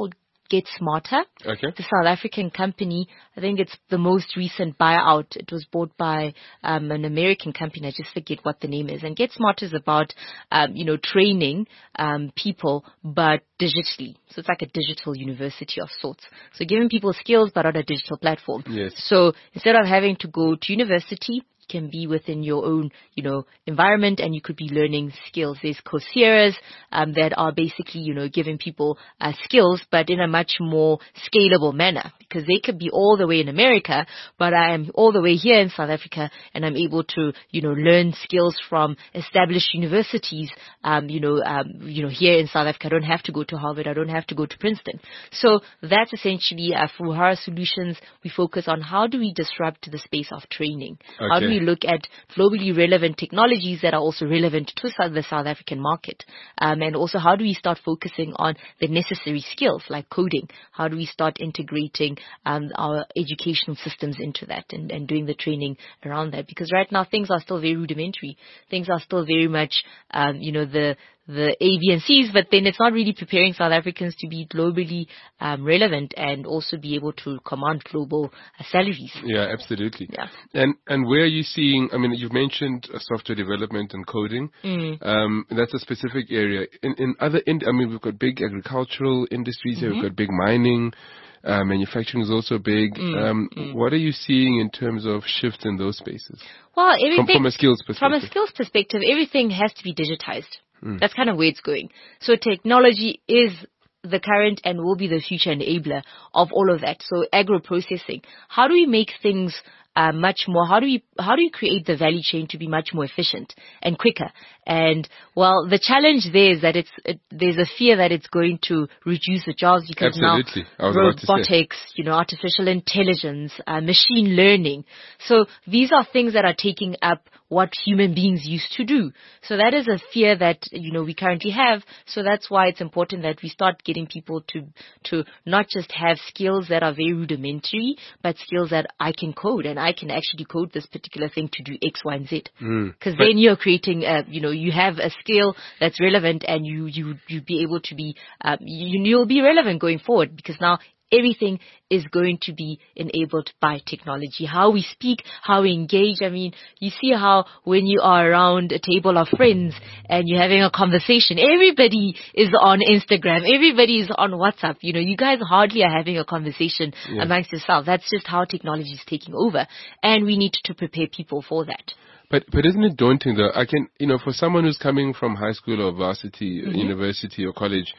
Get Smarter. Okay. The South African company. I think it's the most recent buyout. It was bought by um, an American company. I just forget what the name is. And Get Smarter is about, um, you know, training um, people, but digitally. So it's like a digital university of sorts. So giving people skills, but on a digital platform. Yes. So instead of having to go to university, can be within your own, you know, environment, and you could be learning skills. There's Coursera's um, that are basically, you know, giving people uh, skills, but in a much more scalable manner, because they could be all the way in America, but I am all the way here in South Africa, and I'm able to, you know, learn skills from established universities, um, you know, um, you know, here in South Africa. I don't have to go to Harvard. I don't have to go to Princeton. So that's essentially uh, for Hara Solutions. We focus on how do we disrupt the space of training? Okay. How do we look at globally relevant technologies that are also relevant to the South African market? Um, and also, how do we start focusing on the necessary skills like coding? How do we start integrating um, our educational systems into that and, and doing the training around that? Because right now, things are still very rudimentary. Things are still very much, um, you know, the the A, B, and C's, but then it's not really preparing South Africans to be globally um, relevant and also be able to command global uh, salaries. Yeah, absolutely. Yeah. And and where are you seeing, I mean, you've mentioned uh, software development and coding. Mm. Um, that's a specific area. In, in other, in, I mean, we've got big agricultural industries here, Mm-hmm. we've got big mining, uh, manufacturing is also big. Mm, um, mm. What are you seeing in terms of shifts in those spaces? Well, everything, From, from a skills perspective. From a skills perspective, everything has to be digitized. Mm. That's kind of where it's going. So technology is the current and will be the future enabler of all of that. So agro-processing. How do we make things uh, much more, how do we, how do you create the value chain to be much more efficient and quicker? And well, the challenge there is that it's, it, there's a fear that it's going to reduce the jobs because Absolutely. now robotics, you know, artificial intelligence, uh, machine learning. So these are things that are taking up what human beings used to do. So that is a fear that, you know, we currently have. So that's why it's important that we start getting people to, to not just have skills that are very rudimentary, but skills that I can code and I can actually code this particular thing to do X, Y, and Z. Because mm. then you're creating, a, you know, you have a skill that's relevant and you, you, you'd be able to be, um, you, you'll be relevant going forward because now everything is going to be enabled by technology. How we speak, how we engage. I mean, you see how when you are around a table of friends and you're having a conversation, everybody is on Instagram, everybody is on WhatsApp. You know, you guys hardly are having a conversation yeah. amongst yourself. That's just how technology is taking over. And we need to prepare people for that. But but isn't it daunting though? I can, you know, for someone who's coming from high school or varsity, mm-hmm. university or college,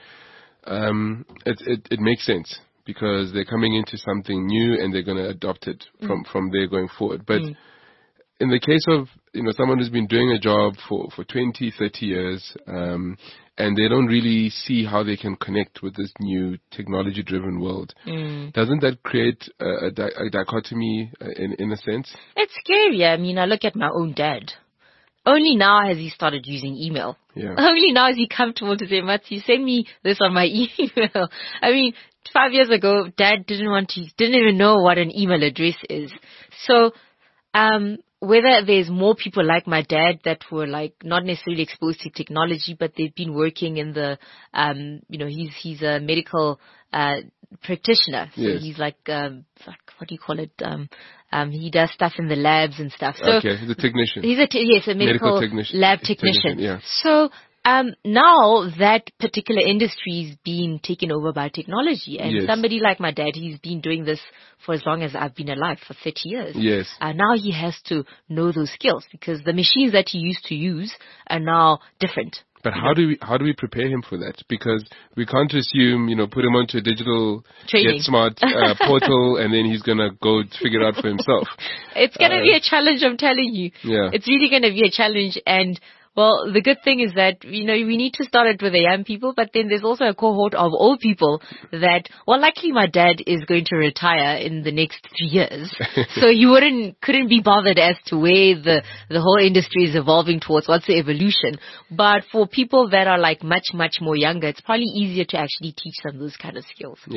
um, it, it, it makes sense. Because they're coming into something new and they're going to adopt it from, mm. from there going forward. But mm. in the case of, you know, someone who's been doing a job for, for twenty, thirty years, um, and they don't really see how they can connect with this new technology-driven world, mm. doesn't that create a, a, di- a dichotomy uh, in, in a sense? It's scary. I mean, I look at my own dad. Only now has he started using email. Yeah. Only now is he comfortable to say, Matthew, send me this on my email. I mean, five years ago, Dad didn't want to, didn't even know what an email address is. So, um, whether there's more people like my dad that were like not necessarily exposed to technology, but they've been working in the, um, you know, he's, he's a medical, uh, practitioner. So yes. he's like, um, what do you call it? Um, um, he does stuff in the labs and stuff. So okay, he's a technician. He's a, t- yes, a medical, medical technician. lab technician. technician yeah. So, Um, now that particular industry is being taken over by technology, and yes. somebody like my dad, he's been doing this for as long as I've been alive, for thirty years. Yes. And uh, now he has to know those skills because the machines that he used to use are now different. But how do we how do we prepare him for that? Because we can't assume, you know, put him onto a digital Training. Get Smart uh, portal and then he's gonna go figure it out for himself. It's gonna uh, be a challenge, I'm telling you. Yeah. It's really gonna be a challenge. And well, the good thing is that, you know, we need to start it with the young people, but then there's also a cohort of old people that, well, likely my dad is going to retire in the next three years. So you wouldn't, couldn't be bothered as to where the, the whole industry is evolving towards, what's the evolution. But for people that are like much, much more younger, it's probably easier to actually teach them those kind of skills. Yeah.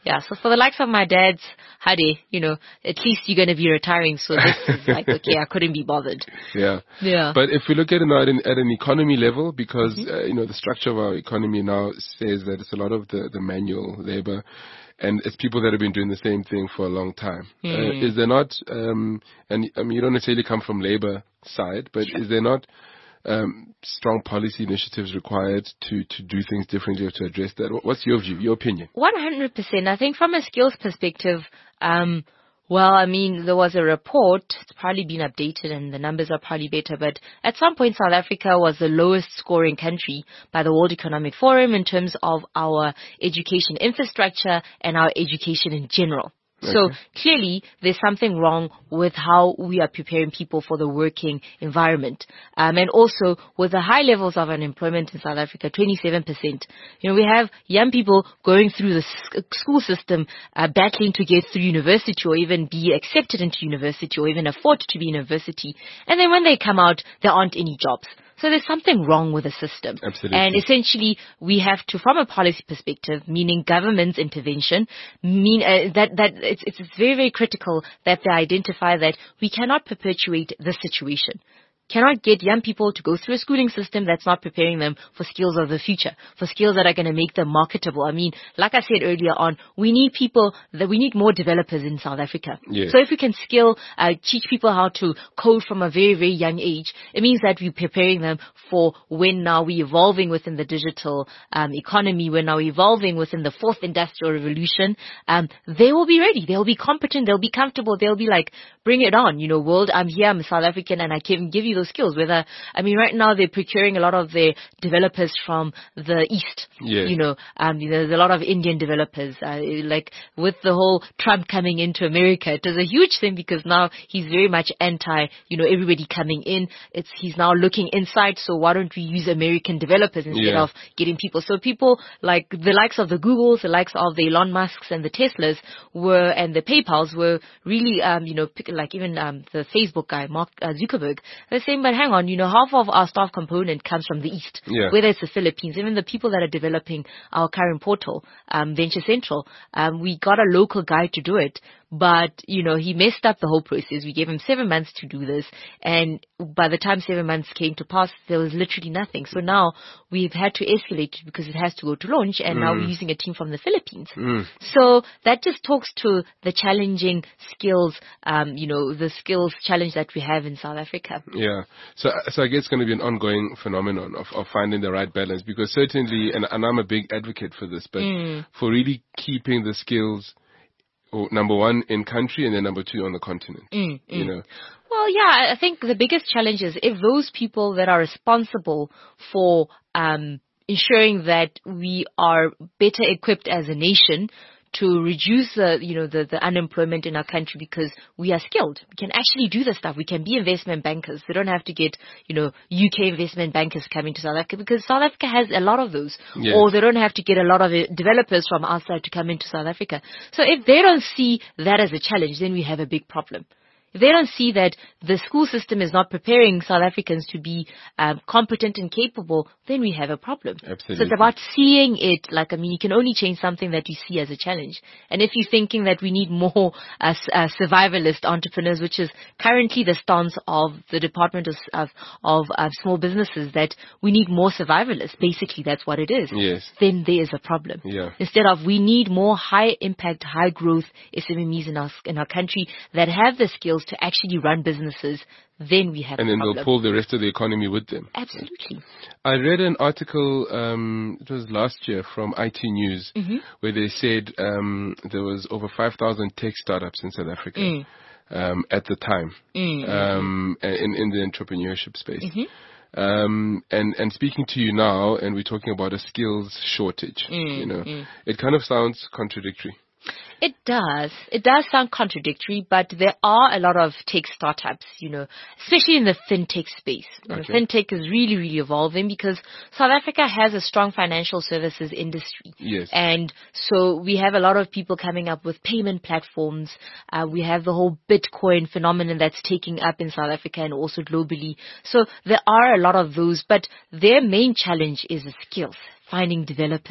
Yeah, so for the likes of my dad's, Hade, you know, at least you're going to be retiring, so this is like, okay, I couldn't be bothered. Yeah. Yeah. But if we look at it now at an, at an economy level, because, Mm-hmm. uh, you know, the structure of our economy now says that it's a lot of the, the manual labor, and it's people that have been doing the same thing for a long time. Mm. Uh, is there not, um, and I mean, you don't necessarily come from labor side, but Sure. is there not um, strong policy initiatives required to, to do things differently or to address that? What's your view, your opinion? one hundred percent. I think from a skills perspective, um, well, I mean, there was a report, it's probably been updated and the numbers are probably better, but at some point South Africa was the lowest scoring country by the World Economic Forum in terms of our education infrastructure and our education in general. Okay. So clearly there's something wrong with how we are preparing people for the working environment. Um, and also with the high levels of unemployment in South Africa, twenty-seven percent. You know, we have young people going through the s- school system, uh, battling to get through university or even be accepted into university or even afford to be in university. And then when they come out, there aren't any jobs. So there's something wrong with the system. Absolutely. And essentially, we have to, from a policy perspective, meaning government's intervention, mean uh, that that it's, it's very, very critical that they identify that we cannot perpetuate this situation. Cannot get young people to go through a schooling system that's not preparing them for skills of the future, for skills that are going to make them marketable. I mean, like I said earlier on, we need people, that we need more developers in South Africa. Yes. So if we can skill, uh, teach people how to code from a very, very young age, it means that we're preparing them for when now we're evolving within the digital um, economy, when now we're evolving within the fourth industrial revolution, um, they will be ready. They'll be competent. They'll be comfortable. They'll be like, bring it on. You know, world, I'm here. I'm a South African and I can give you those skills. Whether, I mean, right now they're procuring a lot of their developers from the East. Yes. You know, um, there's a lot of Indian developers. Uh, like with the whole Trump coming into America, it was a huge thing because now he's very much anti, you know, everybody coming in. It's, he's now looking inside. So why don't we use American developers instead Yeah. of getting people? So people like the likes of the Googles, the likes of the Elon Musks and the Teslas were, and the PayPals were really, um, you know, pick, like even um, the Facebook guy, Mark uh, Zuckerberg, they're saying, but hang on, you know, half of our staff component comes from the East, Yeah. whether it's the Philippines, even the people that are developing our current portal, um, Venture Central, um, we got a local guy to do it. But, you know, he messed up the whole process. We gave him seven months to do this. And by the time seven months came to pass, there was literally nothing. So now we've had to escalate it because it has to go to launch. And mm. now we're using a team from the Philippines. Mm. So that just talks to the challenging skills, um, you know, the skills challenge that we have in South Africa. Yeah. So, so I guess it's going to be an ongoing phenomenon of, of finding the right balance because certainly, and, and I'm a big advocate for this, but mm. for really keeping the skills number one in country and then number two on the continent, mm, you mm. know. Well, yeah, I think the biggest challenge is if those people that are responsible for um, ensuring that we are better equipped as a nation to reduce the, you know, the, the unemployment in our country because we are skilled. We can actually do the stuff. We can be investment bankers. We don't have to get, you know, U K investment bankers coming to South Africa because South Africa has a lot of those. Yes. Or they don't have to get a lot of developers from outside to come into South Africa. So if they don't see that as a challenge, then we have a big problem. If they don't see that the school system is not preparing South Africans to be um, competent and capable, then we have a problem. Absolutely. So it's about seeing it. Like, I mean, you can only change something that you see as a challenge. And if you're thinking that we need more uh, uh, survivalist entrepreneurs, which is currently the stance of the Department of, of, of uh, Small Businesses, that we need more survivalists. Basically, that's what it is. Yes. Then there is a problem. Yeah. Instead of we need more high impact, high growth S M M Es in our, in our country that have the skills to actually run businesses, then we have and a then problem. They'll pull the rest of the economy with them. Absolutely. I read an article, um, it was last year from I T News, mm-hmm. where they said um, there was over five thousand tech startups in South Africa mm. um, at the time mm-hmm. um, in, in the entrepreneurship space. Mm-hmm. Um, and, and speaking to you now, and we're talking about a skills shortage, mm, you know, mm. it kind of sounds contradictory. It does. It does sound contradictory, but there are a lot of tech startups, you know, especially in the fintech space. You okay. know, fintech is really, really evolving because South Africa has a strong financial services industry. Yes. And so we have a lot of people coming up with payment platforms. Uh, we have the whole Bitcoin phenomenon that's taking up in South Africa and also globally. So there are a lot of those, but their main challenge is the skills, finding developers.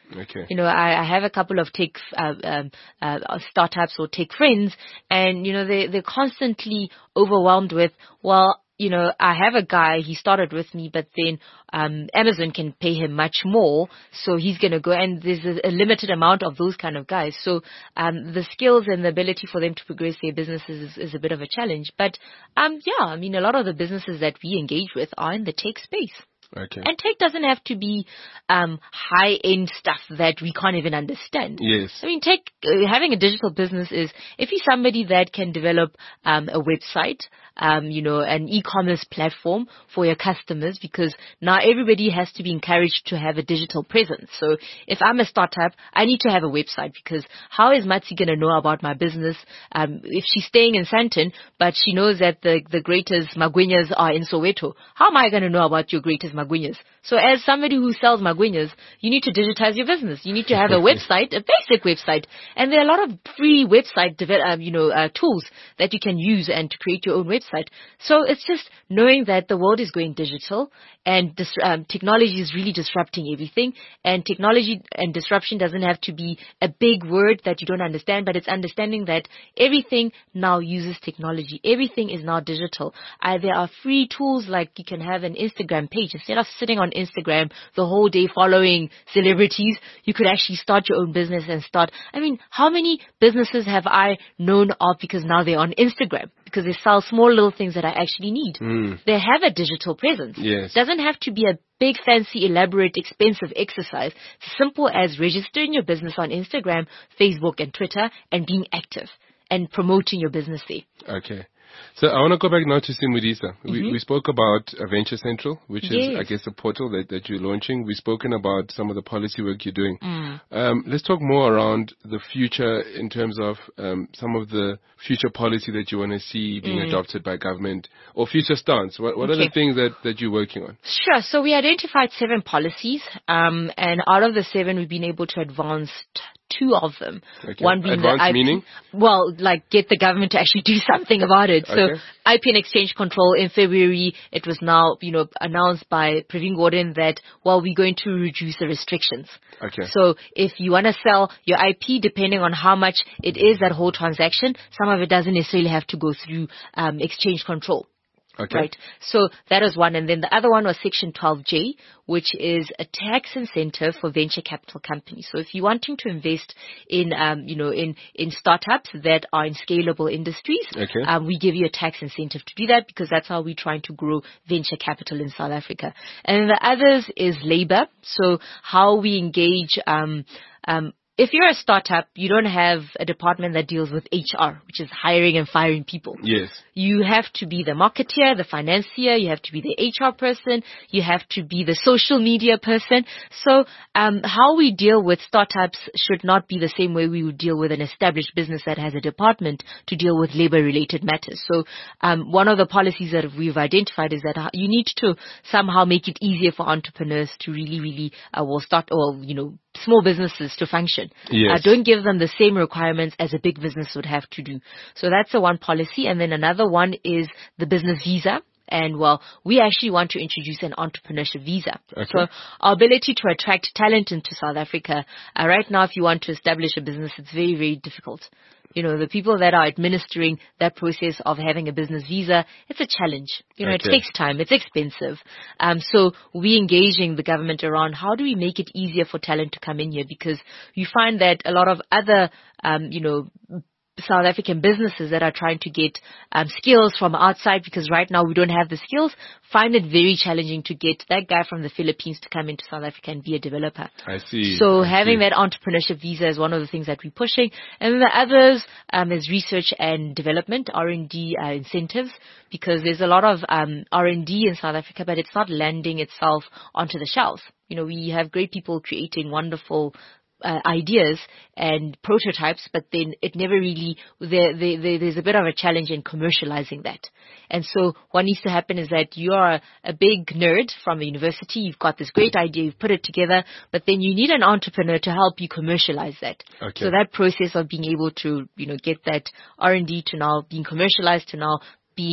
Okay. You know, I, I have a couple of tech uh, um, uh, startups or tech friends, and you know, they they're constantly overwhelmed with, well, you know, I have a guy, he started with me, but then um, Amazon can pay him much more, so he's going to go, and there's a, a limited amount of those kind of guys. So um, the skills and the ability for them to progress their businesses is, is a bit of a challenge. But um, yeah, I mean, a lot of the businesses that we engage with are in the tech space. Okay. And tech doesn't have to be um, high-end stuff that we can't even understand. Yes. I mean, tech, uh, having a digital business is, if you're somebody that can develop um, a website, um, you know, an e-commerce platform for your customers, because now everybody has to be encouraged to have a digital presence. So if I'm a startup, I need to have a website, because how is Matsi going to know about my business um, if she's staying in Sandton, but she knows that the, the greatest Magwinyas are in Soweto? How am I going to know about your greatest Magwinyas? So as somebody who sells Magwinyas, you need to digitize your business. You need to have a website, a basic website. And there are a lot of free website develop, uh, you know, uh, tools that you can use and to create your own website. So it's just knowing that the world is going digital, and dis- um, technology is really disrupting everything. And technology and disruption doesn't have to be a big word that you don't understand, but it's understanding that everything now uses technology. Everything is now digital. Uh, there are free tools, like you can have an Instagram page. Instead of sitting on Instagram the whole day following celebrities, you could actually start your own business and start. I mean, how many businesses have I known of because now they're on Instagram? Because they sell small little things that I actually need. Mm. They have a digital presence. Yes. It doesn't have to be a big, fancy, elaborate, expensive exercise. It's as simple as registering your business on Instagram, Facebook, and Twitter, and being active and promoting your business there. Okay. So I want to go back now to Simudisa. Mm-hmm. We, we spoke about uh, Venture Central, which yes. is, I guess, a portal that, that you're launching. We've spoken about some of the policy work you're doing. Mm. Um, let's talk more around the future in terms of um, some of the future policy that you want to see being mm. adopted by government, or future stance. What, what okay. are the things that, that you're working on? Sure. So we identified seven policies, um, and out of the seven, we've been able to advance t- two of them. Okay. One being Advanced the I P, meaning? Well, like get the government to actually do something about it. So okay. I P and exchange control in February, it was now, you know, announced by Pravin Gordhan that, well, we're going to reduce the restrictions. Okay. So if you want to sell your I P, depending on how much it is, that whole transaction, some of it doesn't necessarily have to go through um, exchange control. Okay. Right. So that is one. And then the other one was Section twelve J, which is a tax incentive for venture capital companies. So if you're wanting to invest in, um, you know, in, in startups that are in scalable industries, okay. um, we give you a tax incentive to do that, because that's how we're trying to grow venture capital in South Africa. And then the others is labor. So how we engage, um, um, if you're a startup, you don't have a department that deals with H R, which is hiring and firing people. Yes. You have to be the marketeer, the financier, you have to be the H R person, you have to be the social media person. So um, how we deal with startups should not be the same way we would deal with an established business that has a department to deal with labor-related matters. So um, one of the policies that we've identified is that you need to somehow make it easier for entrepreneurs to really, really, uh, well, start, or, you know, small businesses to function. Yes. Uh, don't give them the same requirements as a big business would have to do. So that's the one policy. And then another one is the business visa. And well, we actually want to introduce an entrepreneurship visa. Okay. So our ability to attract talent into South Africa, uh, right now, if you want to establish a business, it's very, very difficult. You know, the people that are administering that process of having a business visa, it's a challenge. You know, okay. it takes time. It's expensive. Um, so we engaging the government around how do we make it easier for talent to come in here, because you find that a lot of other, um, you know, South African businesses that are trying to get um, skills from outside, because right now we don't have the skills, find it very challenging to get that guy from the Philippines to come into South Africa and be a developer. I see. So I having see. that entrepreneurship visa is one of the things that we're pushing. And then the others um, is research and development, R and D uh, incentives, because there's a lot of um, R and D in South Africa, but it's not landing itself onto the shelves. You know, we have great people creating wonderful Uh, ideas and prototypes, but then it never really, there, there, there, there's a bit of a challenge in commercializing that. And so what needs to happen is that you are a big nerd from a university, you've got this great idea, you've put it together, but then you need an entrepreneur to help you commercialize that. Okay. So that process of being able to, you know, get that R and D to now being commercialized to now being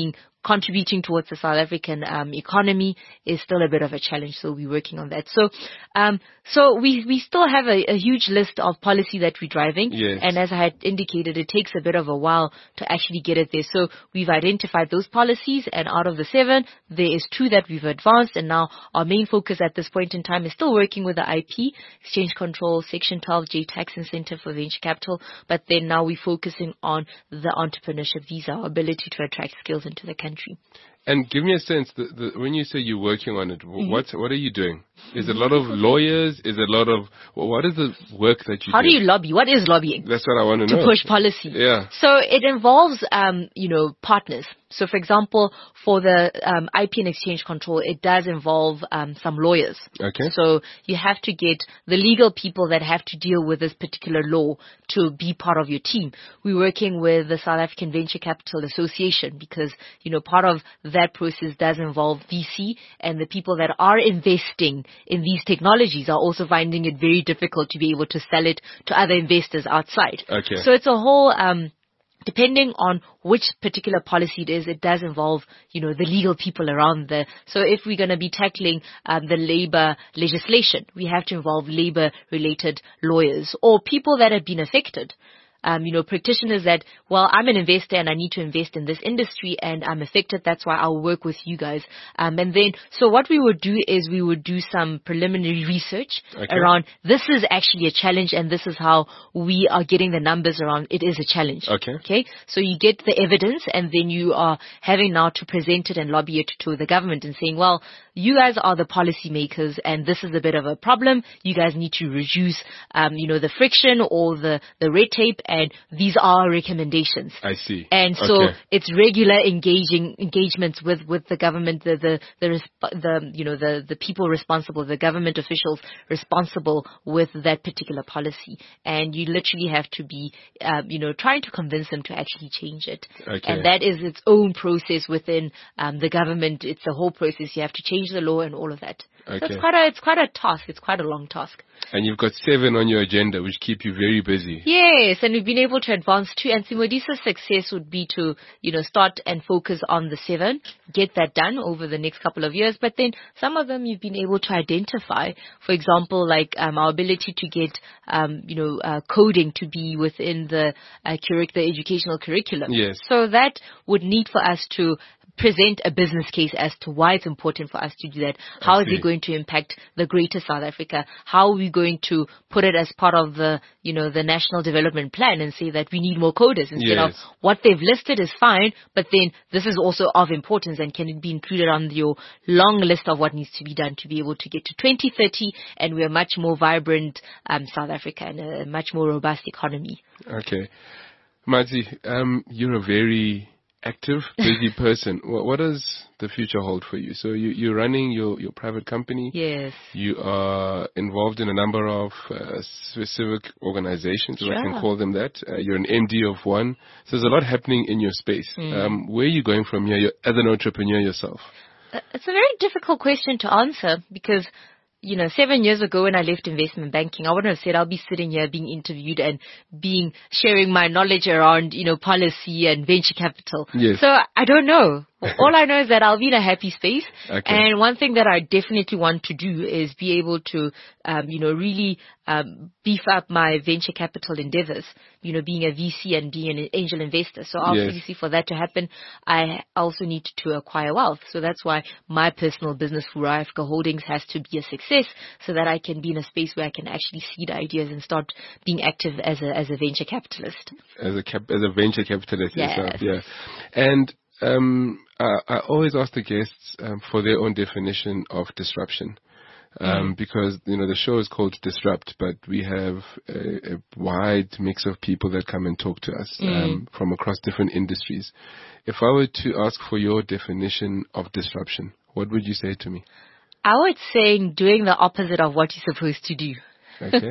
contributing towards the South African um, economy is still a bit of a challenge. So we're working on that. So, um, so we we still have a, a huge list of policy that we're driving, yes. and as I had indicated, it takes a bit of a while to actually get it there. So we've identified those policies, and out of the seven, there is two that we've advanced, and now our main focus at this point in time is still working with the I P, Exchange Control, Section twelve J tax incentive for venture capital, but then now we're focusing on the entrepreneurship visa, our ability to attract skills into the country. And give me a sense, the, the, when you say you're working on it, mm-hmm. what what are you doing? Is it a lot of lawyers? Is it a lot of, well, what is the work that you How do? do you lobby? What is lobbying? That's what I want to know. To push policy. Yeah. So it involves, um, you know, partners. So for example, for the um, I P and exchange control, it does involve um, some lawyers. Okay. So you have to get the legal people that have to deal with this particular law to be part of your team. We're working with the South African Venture Capital Association because, you know, part of that process does involve V C, and the people that are investing in these technologies are also finding it very difficult to be able to sell it to other investors outside. Okay. So it's a whole, um, depending on which particular policy it is, it does involve, you know, the legal people around the, so if we're going to be tackling um, the labor legislation, we have to involve labor related lawyers or people that have been affected. Um, you know, practitioners that, well, I'm an investor and I need to invest in this industry and I'm affected. That's why I'll work with you guys. Um, and then, so what we would do is we would do some preliminary research okay. around this is actually a challenge and this is how we are getting the numbers around it is a challenge. Okay. Okay. So you get the evidence and then you are having now to present it and lobby it to the government and saying, well, you guys are the policy makers and this is a bit of a problem. You guys need to reduce, um, you know, the friction or the, the red tape. And these are our recommendations. I see. And so okay. it's regular engaging engagements with, with the government, the the the, the you know the, the people responsible, the government officials responsible with that particular policy. And you literally have to be, um, you know, trying to convince them to actually change it. Okay. And that is its own process within um, the government. It's a whole process. You have to change the law and all of that. Okay. So it's quite a it's quite a task. It's quite a long task. And you've got seven on your agenda, which keep you very busy. Yes, and we've been able to advance two. And Simodisa's success would be to, you know, start and focus on the seven, get that done over the next couple of years. But then some of them you've been able to identify. For example, like um, our ability to get, um, you know, uh, coding to be within the uh, curric- the educational curriculum. Yes. So that would need for us to present a business case as to why it's important for us to do that. How is it going to impact the greater South Africa? How are we going to put it as part of the, you know, the national development plan and say that we need more coders instead yes. of what they've listed is fine, but then this is also of importance and can it be included on your long list of what needs to be done to be able to get to twenty thirty and we're a much more vibrant um, South Africa and a much more robust economy. Okay. Mazi, um, you're a very active, busy person. What, what does the future hold for you? So you, you're running your, your private company. Yes. You are involved in a number of uh, civic organizations, if sure. I can call them that. Uh, you're an M D of one. So there's a lot happening in your space. Mm. Um, where are you going from here you're, as an entrepreneur yourself? Uh, it's a very difficult question to answer because you know, seven years ago when I left investment banking, I wouldn't have said I'll be sitting here being interviewed and being sharing my knowledge around, you know, policy and venture capital. Yes. So I don't know. All I know is that I'll be in a happy space. Okay. And one thing that I definitely want to do is be able to, um, you know, really um, beef up my venture capital endeavors, you know, being a V C and being an angel investor. So obviously yes. for that to happen, I also need to acquire wealth. So that's why my personal business, Fura Africa Holdings, has to be a success so that I can be in a space where I can actually seed ideas and start being active as a as a venture capitalist. As a cap- as a venture capitalist yes. yourself, yeah. And um, I, I always ask the guests um, for their own definition of disruption. Um, mm. Because, you know, the show is called Disrupt, but we have a, a wide mix of people that come and talk to us mm. um, from across different industries. If I were to ask for your definition of disruption, what would you say to me? I would say doing the opposite of what you're supposed to do. Okay.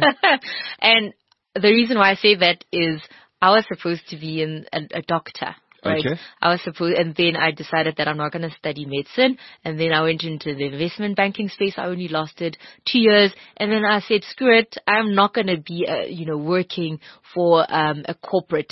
And the reason why I say that is I was supposed to be in a, a doctor. Right. Okay. I was supposed, and then I decided that I'm not going to study medicine. And then I went into the investment banking space. I only lasted two years. And then I said, screw it. I'm not going to be, uh, you know, working for um, a corporate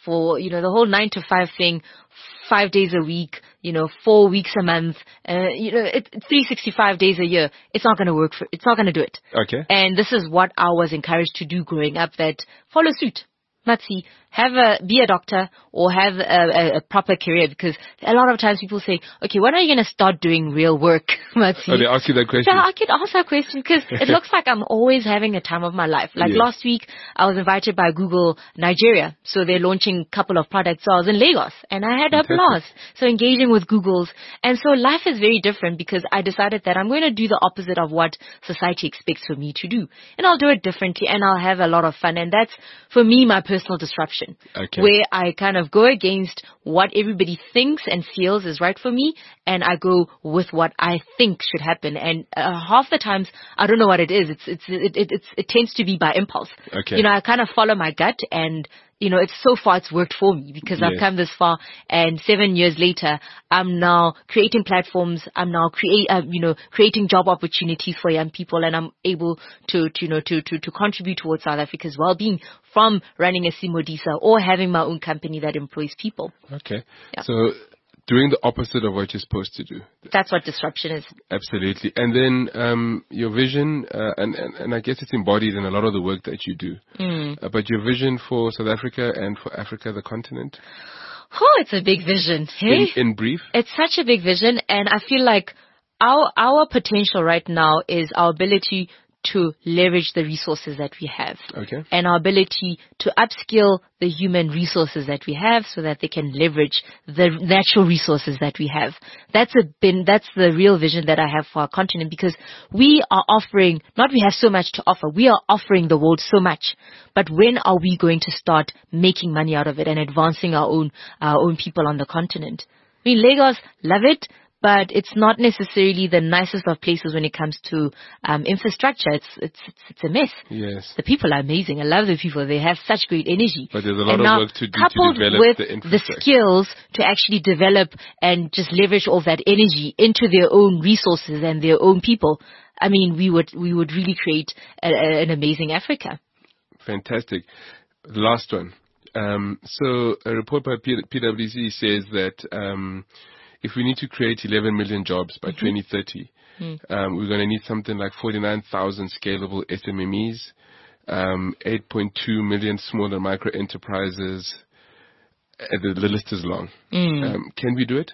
for, you know, the whole nine to five thing, five days a week, you know, four weeks a month, uh, you know, it, three hundred sixty-five days a year. It's not going to work for, it's not going to do it. Okay. And this is what I was encouraged to do growing up, that follow suit. Matsi, have a, be a doctor or have a, a, a proper career, because a lot of times people say, okay, when are you going to start doing real work, Matsi? Oh, they ask you that question? Yeah, I could ask that question because it looks like I'm always having a time of my life. Like yes. last week, I was invited by Google Nigeria. So they're launching a couple of products. So I was in Lagos and I had Fantastic. a blast. So engaging with Googles. And so life is very different because I decided that I'm going to do the opposite of what society expects for me to do. And I'll do it differently and I'll have a lot of fun. And that's, for me, my personal disruption. Okay. Where I kind of go against what everybody thinks and feels is right for me, and I go with what I think should happen. And uh, half the times, I don't know what it is. It's it's it, it, it's, it tends to be by impulse. Okay. You know, I kind of follow my gut, and you know, it's so far it's worked for me because yes. I've come this far. And seven years later, I'm now creating platforms. I'm now create, uh, you know, creating job opportunities for young people, and I'm able to, to you know, to to to contribute towards South Africa's well-being from running a Simodisa or having my own company that employs people. Okay. Yeah. So doing the opposite of what you're supposed to do. That's what disruption is. Absolutely. And then um, your vision, uh, and, and, and I guess it's embodied in a lot of the work that you do. Mm. Uh, but your vision for South Africa and for Africa, the continent? Oh, it's a big vision. Hey? In, in brief? It's such a big vision, and I feel like our our potential right now is our ability to leverage the resources that we have. Okay. And our ability to upskill the human resources that we have so that they can leverage the natural resources that we have. That's a been, that's the real vision that I have for our continent, because we are offering, not we have so much to offer, we are offering the world so much. But when are we going to start making money out of it and advancing our own, our own people on the continent? I mean, Lagos, love it. But it's not necessarily the nicest of places when it comes to um, infrastructure. It's, it's it's it's a mess. Yes. The people are amazing. I love the people. They have such great energy. But there's a lot and of now, work to do to coupled develop with the the infrastructure. skills to actually develop and just leverage all that energy into their own resources and their own people. I mean, we would we would really create a, a, an amazing Africa. Fantastic. The last one. Um, so a report by P- PwC says that um, if we need to create eleven million jobs by mm-hmm. twenty thirty, mm. um, we're going to need something like forty-nine thousand scalable S M M Es, um, eight point two million small and micro enterprises. Uh, the, the list is long. Mm. Um, can we do it?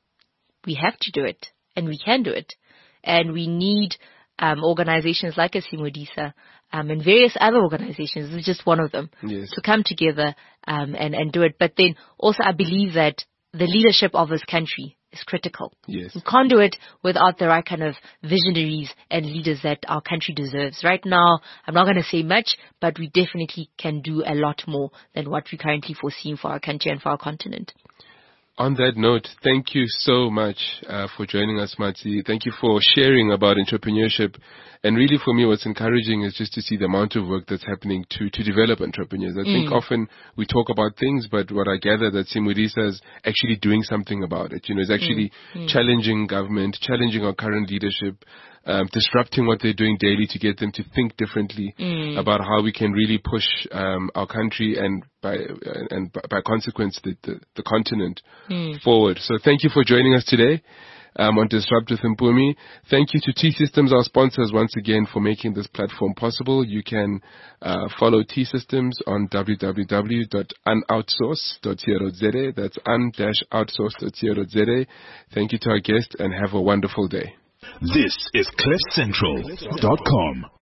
We have to do it, and we can do it. And we need um, organizations like a Simodisa um, and various other organizations, this is just one of them, yes. to come together um, and, and do it. But then also I believe that the leadership of this country is critical. Yes. We can't do it without the right kind of visionaries and leaders that our country deserves. Right now, I'm not going to say much, but we definitely can do a lot more than what we currently foresee for our country and for our continent. On that note, thank you so much uh, for joining us, Matsi. Thank you for sharing about entrepreneurship. And really for me, what's encouraging is just to see the amount of work that's happening to, to develop entrepreneurs. I mm. think often we talk about things, but what I gather that Simodisa is actually doing something about it. You know, it's actually mm. challenging government, challenging our current leadership, um, disrupting what they're doing daily to get them to think differently mm. about how we can really push um, our country and by uh, and by consequence the, the, the continent mm. forward. So thank you for joining us today. Um, on Disrupt with Mpumi. Thank you to T-Systems, our sponsors, once again for making this platform possible. You can uh, follow T-Systems on w w w dot unoutsource dot co dot z a. That's un dash outsource dot co dot z a. Thank you to our guest and have a wonderful day. This is cliff central dot com.